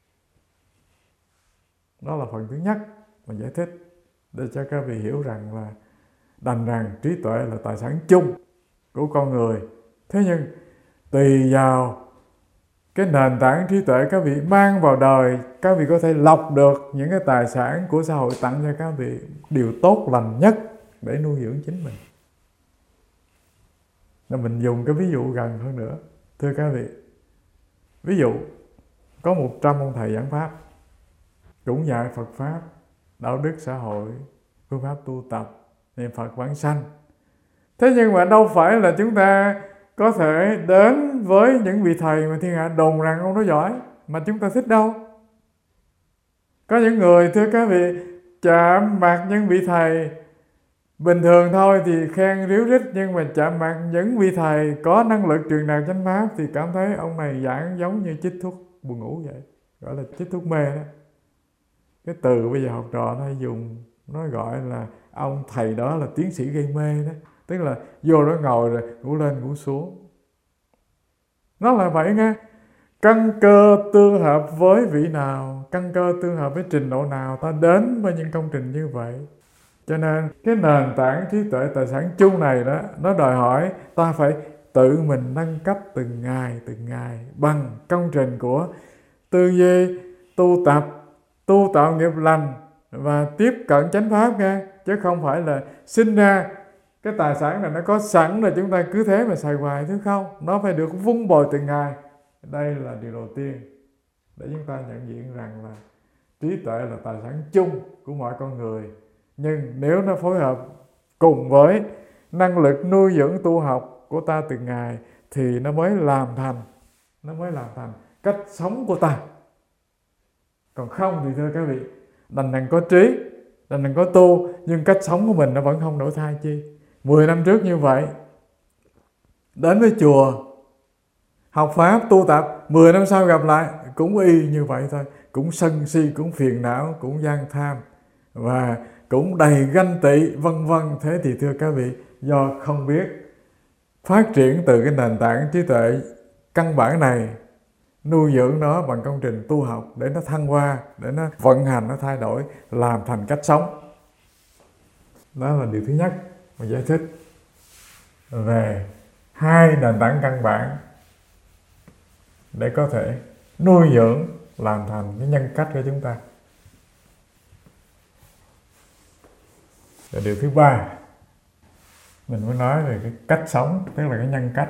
[SPEAKER 1] Đó là phần thứ nhất mà giải thích để cho các vị hiểu rằng là đành rằng trí tuệ là tài sản chung của con người. Thế nhưng tùy vào cái nền tảng trí tuệ các vị mang vào đời, các vị có thể lọc được những cái tài sản của xã hội tặng cho các vị điều tốt lành nhất để nuôi dưỡng chính mình. Nên mình dùng cái ví dụ gần hơn nữa. Thưa các vị, ví dụ có một trăm ông thầy giảng pháp, cũng dạy Phật Pháp, đạo đức xã hội, phương pháp tu tập, niệm Phật vãng sanh. Thế nhưng mà đâu phải là chúng ta có thể đến với những vị thầy mà thiên hạ đồn rằng ông đó giỏi mà chúng ta thích đâu. Có những người, thưa các vị, chạm mặt những vị thầy bình thường thôi thì khen ríu rít, nhưng mà chạm mặt những vị thầy có năng lực truyền đạt chánh pháp thì cảm thấy ông này giảng giống như chích thuốc buồn ngủ vậy, gọi là chích thuốc mê đó. Cái từ bây giờ học trò nó hay dùng, nó gọi là ông thầy đó là tiến sĩ gây mê đó. Tức là vô đó ngồi rồi ngủ lên ngủ xuống. Nó là vậy nghe. Căn cơ tương hợp với vị nào, căn cơ tương hợp với trình độ nào, ta đến với những công trình như vậy. Cho nên cái nền tảng trí tuệ tài sản chung này đó, nó đòi hỏi ta phải tự mình nâng cấp từng ngày từng ngày bằng công trình của tư duy, tu tập, tu tạo nghiệp lành và tiếp cận chánh pháp nghe. Chứ không phải là sinh ra cái tài sản này nó có sẵn rồi chúng ta cứ thế mà xài hoài, thứ không. Nó phải được vun bồi từng ngày. Đây là điều đầu tiên để chúng ta nhận diện rằng là trí tuệ là tài sản chung của mọi con người. Nhưng nếu nó phối hợp cùng với năng lực nuôi dưỡng tu học của ta từng ngày thì nó mới làm thành, nó mới làm thành cách sống của ta. Còn không thì thưa các vị, đành rằng có trí, đành rằng có tu, nhưng cách sống của mình nó vẫn không đổi thay chi. Mười năm trước như vậy, đến với chùa, học Pháp, tu tập, mười năm sau gặp lại, cũng y như vậy thôi. Cũng sân si, cũng phiền não, cũng gian tham, và cũng đầy ganh tị, vân vân. Thế thì thưa các vị, do không biết phát triển từ cái nền tảng trí tuệ căn bản này, nuôi dưỡng nó bằng công trình tu học để nó thăng hoa, để nó vận hành, nó thay đổi, làm thành cách sống. Đó là điều thứ nhất mà giải thích về hai nền tảng căn bản để có thể nuôi dưỡng, làm thành cái nhân cách của chúng ta. Và điều thứ ba, mình muốn nói về cái cách sống, tức là cái nhân cách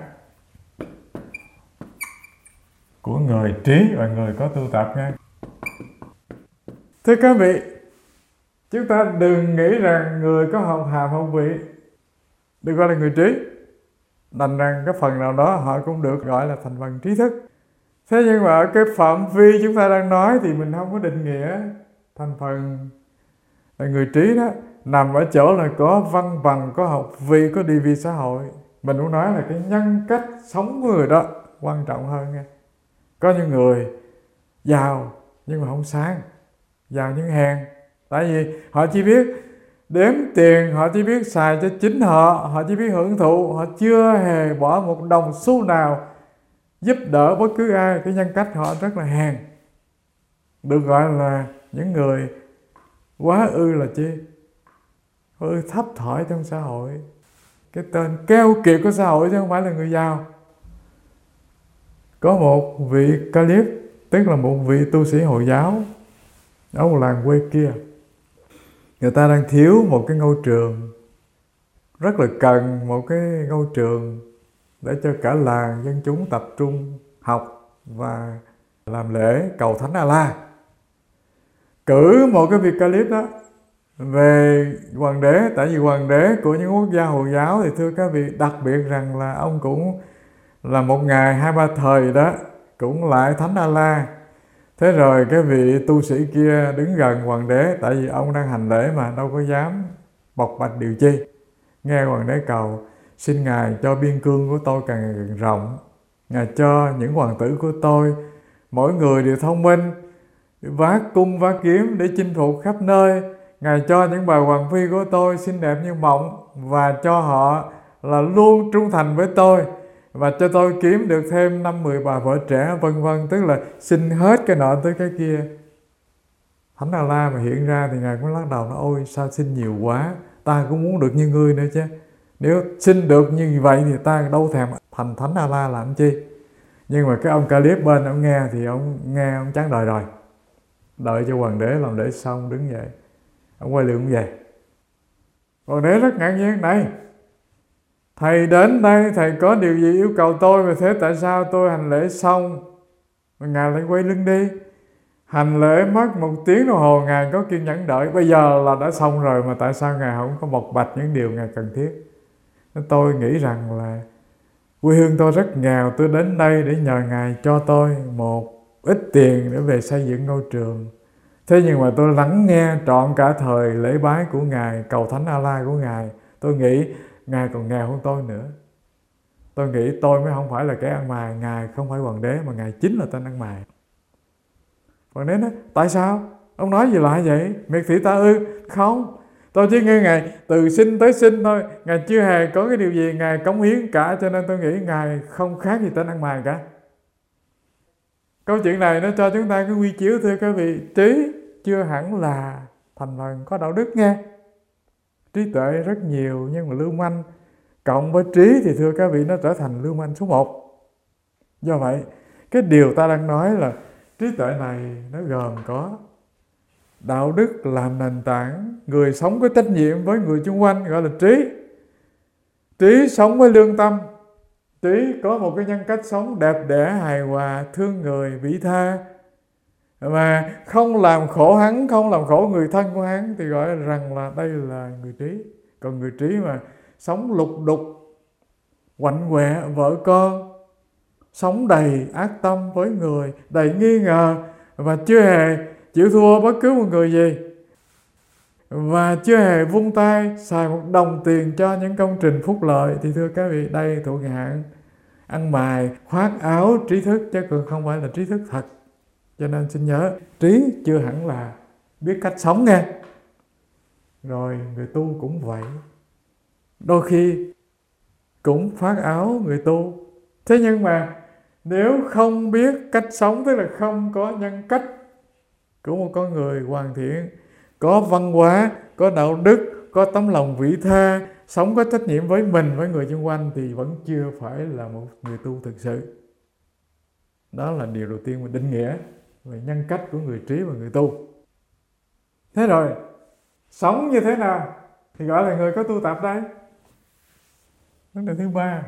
[SPEAKER 1] của người trí và người có tu tập nha. Thưa các vị, chúng ta đừng nghĩ rằng người có học hàm học vị được gọi là người trí. Đành rằng cái phần nào đó họ cũng được gọi là thành phần trí thức. Thế nhưng mà ở cái phạm vi chúng ta đang nói thì mình không có định nghĩa Thành phần là người trí đó nằm ở chỗ là có văn bằng, có học vị, có địa vị xã hội. Mình muốn nói là cái nhân cách sống của người đó quan trọng hơn nha. Có những người giàu nhưng mà không sáng, giàu nhưng hèn. Tại vì họ chỉ biết đếm tiền, họ chỉ biết xài cho chính họ, họ chỉ biết hưởng thụ, họ chưa hề bỏ một đồng xu nào giúp đỡ bất cứ ai. Cái nhân cách họ rất là hèn, được gọi là những người quá ư là chi? Quá ư thấp thỏi trong xã hội. Cái tên keo kiệt của xã hội chứ không phải là người giàu. Có một vị Caliph, tức là một vị tu sĩ Hồi giáo ở một làng quê kia, người ta đang thiếu một cái ngôi trường, rất là cần một cái ngôi trường để cho cả làng dân chúng tập trung học và làm lễ cầu Thánh A-la. Cử một cái vị Caliph đó về hoàng đế, tại vì hoàng đế của những quốc gia Hồi giáo thì thưa các vị, đặc biệt rằng là ông cũng là một ngày hai ba thời đó, cũng lại Thánh A-la. Thế rồi cái vị tu sĩ kia đứng gần hoàng đế, tại vì ông đang hành lễ mà đâu có dám bộc bạch điều chi. Nghe hoàng đế cầu: xin ngài cho biên cương của tôi càng ngày càng rộng, ngài cho những hoàng tử của tôi mỗi người đều thông minh, vác cung vác kiếm để chinh phục khắp nơi. Ngài cho những bà hoàng phi của tôi xinh đẹp như mộng, và cho họ là luôn trung thành với tôi, và cho tôi kiếm được thêm năm mười bà vợ trẻ, vân vân. Tức là xin hết cái nọ tới cái kia. Thánh A-la mà hiện ra thì ngài cũng lắc đầu nói: ôi sao xin nhiều quá, ta cũng muốn được như ngươi nữa chứ. Nếu xin được như vậy thì ta đâu thèm thành Thánh A-la làm chi. Nhưng mà cái ông Caliph bên ông nghe thì ông nghe ông chán đời rồi. Đợi cho hoàng đế làm lễ xong đứng dậy, ông quay lưng ông về. Hoàng đế rất ngạc nhiên: này, thầy đến đây thầy có điều gì yêu cầu tôi mà thế tại sao tôi hành lễ xong mà ngài lại quay lưng đi? Hành lễ mất một tiếng đồng hồ ngài có kiên nhẫn đợi, bây giờ là đã xong rồi mà tại sao ngài không có bộc bạch những điều ngài cần thiết? Tôi nghĩ rằng là quê hương tôi rất nghèo, tôi đến đây để nhờ ngài cho tôi một ít tiền để về xây dựng ngôi trường. Thế nhưng mà tôi lắng nghe trọn cả thời lễ bái của ngài, cầu Thánh A-la của ngài, tôi nghĩ ngài còn nghèo hơn tôi nữa. Tôi nghĩ tôi mới không phải là kẻ ăn mày, ngài không phải hoàng đế mà ngài chính là tên ăn mày. Hoàng đế nói: tại sao? Ông nói gì lại vậy? Miệt thị ta ư? Không, tôi chỉ nghe ngài từ sinh tới sinh thôi, ngài chưa hề có cái điều gì ngài cống hiến cả, cho nên tôi nghĩ ngài không khác gì tên ăn mày cả. Câu chuyện này nó cho chúng ta cái quy chiếu, thưa các vị, trí chưa hẳn là thành phần có đạo đức nghe. Trí tuệ rất nhiều nhưng mà lưu manh cộng với trí thì thưa các vị nó trở thành lưu manh số một. Do vậy cái điều ta đang nói là trí tuệ này nó gồm có đạo đức làm nền tảng, người sống có trách nhiệm với người xung quanh gọi là trí. Trí sống với lương tâm, trí có một cái nhân cách sống đẹp đẽ, hài hòa, thương người, vĩ tha, mà không làm khổ hắn, không làm khổ người thân của hắn, thì gọi rằng là đây là người trí. Còn người trí mà sống lục đục, quạnh quẹ vợ con, sống đầy ác tâm với người, đầy nghi ngờ, và chưa hề chịu thua bất cứ một người gì, và chưa hề vung tay xài một đồng tiền cho những công trình phúc lợi, thì thưa các vị, đây thuộc hạng ăn mày khoác áo trí thức, chứ còn không phải là trí thức thật. Cho nên xin nhớ, trí chưa hẳn là biết cách sống nghe. Rồi người tu cũng vậy, đôi khi cũng khoác áo người tu. Thế nhưng mà nếu không biết cách sống, tức là không có nhân cách của một con người hoàn thiện, có văn hóa, có đạo đức, có tấm lòng vĩ tha, sống có trách nhiệm với mình, với người xung quanh, thì vẫn chưa phải là một người tu thực sự. Đó là điều đầu tiên mình định nghĩa về nhân cách của người trí và người tu. Thế rồi, sống như thế nào thì gọi là người có tu tập đây? Vấn đề thứ ba,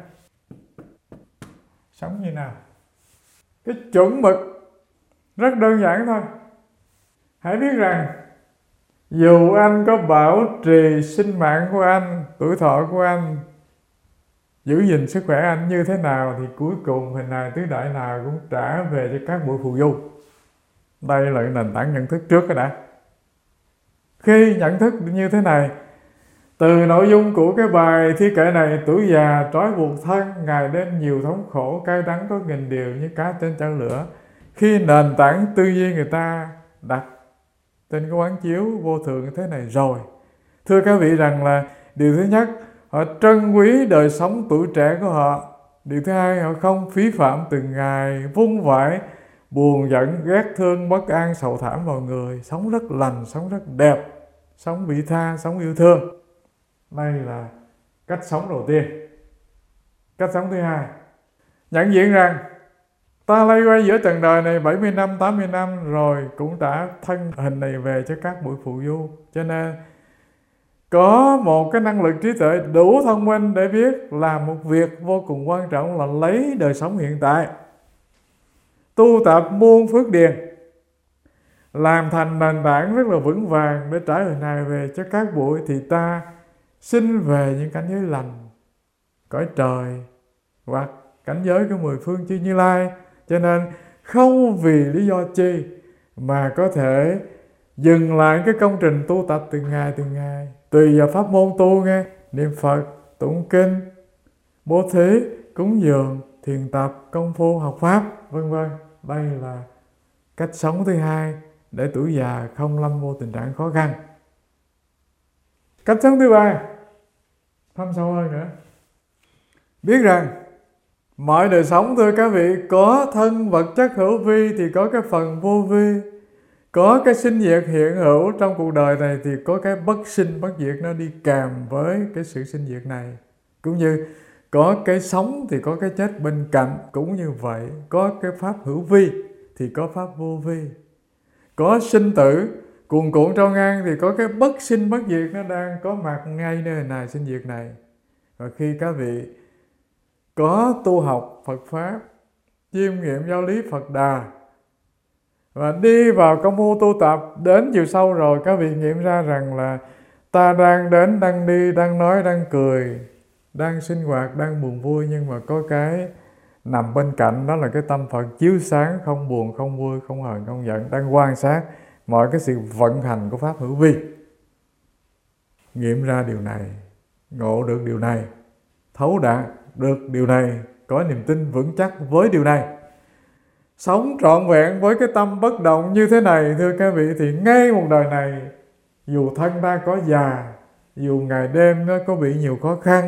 [SPEAKER 1] sống như nào? Cái chuẩn mực rất đơn giản thôi. Hãy biết rằng dù anh có bảo trì sinh mạng của anh, tuổi thọ của anh, giữ gìn sức khỏe anh như thế nào, thì cuối cùng hình hài tứ đại nào cũng trả về cho các bụi phù du. Đây là nền tảng nhận thức trước cái đã. Khi nhận thức như thế này, từ nội dung của cái bài thi kệ này, tuổi già trói buộc thân, ngày đêm nhiều thống khổ, cay đắng có nghìn điều như cá trên chảo lửa. Khi nền tảng tư duy người ta đặt trên cái quán chiếu vô thường như thế này rồi, thưa các vị rằng là điều thứ nhất, họ trân quý đời sống tuổi trẻ của họ. Điều thứ hai, họ không phí phạm từng ngày vung vãi buồn giận, ghét thương, bất an, sầu thảm vào người. Sống rất lành, sống rất đẹp, sống vị tha, sống yêu thương. Đây là cách sống đầu tiên. Cách sống thứ hai, nhận diện rằng ta lay quay giữa trần đời này bảy mươi năm, tám mươi năm rồi cũng đã thân hình này về cho các buổi phù du. Cho nên có một cái năng lực trí tuệ đủ thông minh để biết làm một việc vô cùng quan trọng là lấy đời sống hiện tại, tu tập muôn phước điền, làm thành nền tảng rất là vững vàng để trải hình hài về cho các buổi, thì ta sinh về những cảnh giới lành, cõi trời hoặc cảnh giới của mười phương chư Như Lai. Cho nên không vì lý do chi mà có thể dừng lại cái công trình tu tập từng ngày từng ngày, tùy vào pháp môn tu nghe, niệm Phật, tụng kinh, bố thí, cúng dường, thiền tập, công phu, học pháp, vân vân. Đây là cách sống thứ hai để tuổi già không lâm vô tình trạng khó khăn. Cách sống thứ ba, thâm sâu hơn nữa, biết rằng mọi đời sống, thưa các vị, có thân vật chất hữu vi thì có cái phần vô vi, có cái sinh diệt hiện hữu trong cuộc đời này thì có cái bất sinh bất diệt nó đi kèm với cái sự sinh diệt này. Cũng như có cái sống thì có cái chết bên cạnh, cũng như vậy. Có cái pháp hữu vi thì có pháp vô vi. Có sinh tử cuồn cuộn trao ngang thì có cái bất sinh bất diệt nó đang có mặt ngay nơi này, sinh diệt này. Và khi các vị có tu học Phật Pháp, chiêm nghiệm giáo lý Phật Đà và đi vào công phu tu tập đến chiều sâu rồi, các vị nghiệm ra rằng là ta đang đến, đang đi, đang nói, đang cười, đang sinh hoạt, đang buồn vui, nhưng mà có cái nằm bên cạnh, đó là cái tâm Phật chiếu sáng, không buồn, không vui, không hờn, không giận, đang quan sát mọi cái sự vận hành của pháp hữu vi. Nghiệm ra điều này, ngộ được điều này, thấu đạt được điều này, có niềm tin vững chắc với điều này, sống trọn vẹn với cái tâm bất động như thế này, thưa các vị, thì ngay một đời này, dù thân ta có già, dù ngày đêm nó có bị nhiều khó khăn,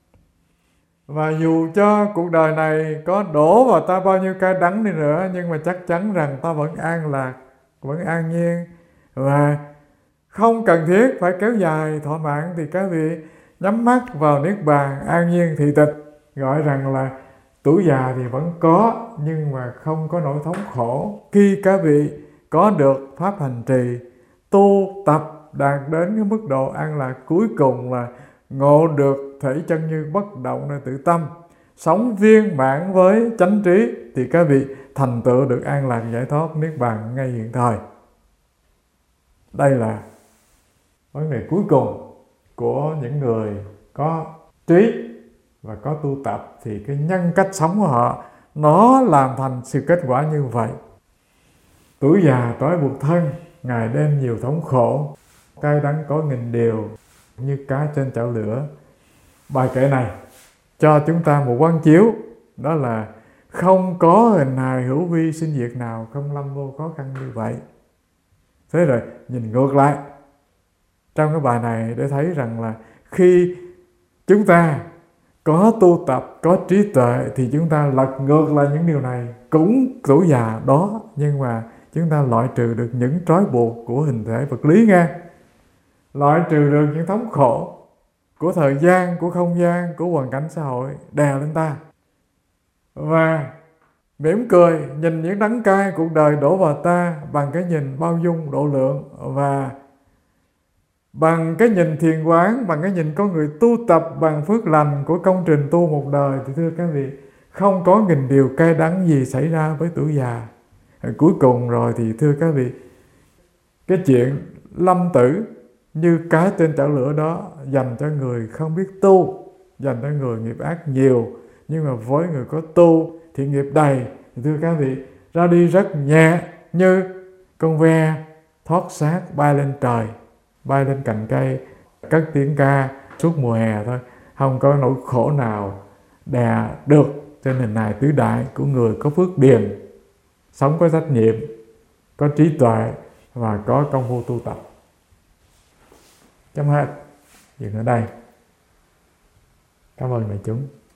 [SPEAKER 1] và dù cho cuộc đời này có đổ vào ta bao nhiêu cay đắng đi nữa, nhưng mà chắc chắn rằng ta vẫn an lạc, vẫn an nhiên, và không cần thiết phải kéo dài thọ mạng, thì các vị nhắm mắt vào niết bàn an nhiên thị tịch, gọi rằng là tuổi già thì vẫn có, nhưng mà không có nỗi thống khổ. Khi các vị có được pháp hành trì, tu tập đạt đến cái mức độ an lạc cuối cùng là ngộ được thể chân như bất động nơi tự tâm, sống viên mãn với chánh trí, thì các vị thành tựu được an lạc giải thoát niết bàn ngay hiện thời. Đây là vấn đề cuối cùng của những người có trí và có tu tập, thì cái nhân cách sống của họ nó làm thành sự kết quả như vậy. Tuổi già trói buộc thân, ngày đêm nhiều thống khổ, cay đắng có nghìn điều như cá trên chảo lửa. Bài kệ này cho chúng ta một quán chiếu, đó là không có hình hài hữu vi sinh diệt nào không lâm vô khó khăn như vậy. Thế rồi nhìn ngược lại trong cái bài này để thấy rằng là khi chúng ta có tu tập, có trí tuệ thì chúng ta lật ngược lại những điều này, cũng tuổi già đó, nhưng mà chúng ta loại trừ được những trói buộc của hình thể vật lý nghe, loại trừ được những thống khổ của thời gian, của không gian, của hoàn cảnh xã hội đè lên ta, và mỉm cười nhìn những đắng cay cuộc đời đổ vào ta bằng cái nhìn bao dung độ lượng, và bằng cái nhìn thiền quán, bằng cái nhìn có người tu tập bằng phước lành của công trình tu một đời, thì thưa các vị, không có nghìn điều cay đắng gì xảy ra với tuổi già. Cuối cùng rồi thì thưa các vị, cái chuyện lâm tử như cái trên chảo lửa đó dành cho người không biết tu, dành cho người nghiệp ác nhiều, nhưng mà với người có tu thì nghiệp đầy, thì thưa các vị, ra đi rất nhẹ như con ve thoát xác bay lên trời. bay lên cành cây, cất tiếng ca suốt mùa hè thôi. Không có nỗi khổ nào đè được trên nền nài tứ đại của người có phước điền, sống có trách nhiệm, có trí tuệ và có công phu tu tập. Chấm hết. Dừng ở đây. Cảm ơn đại chúng.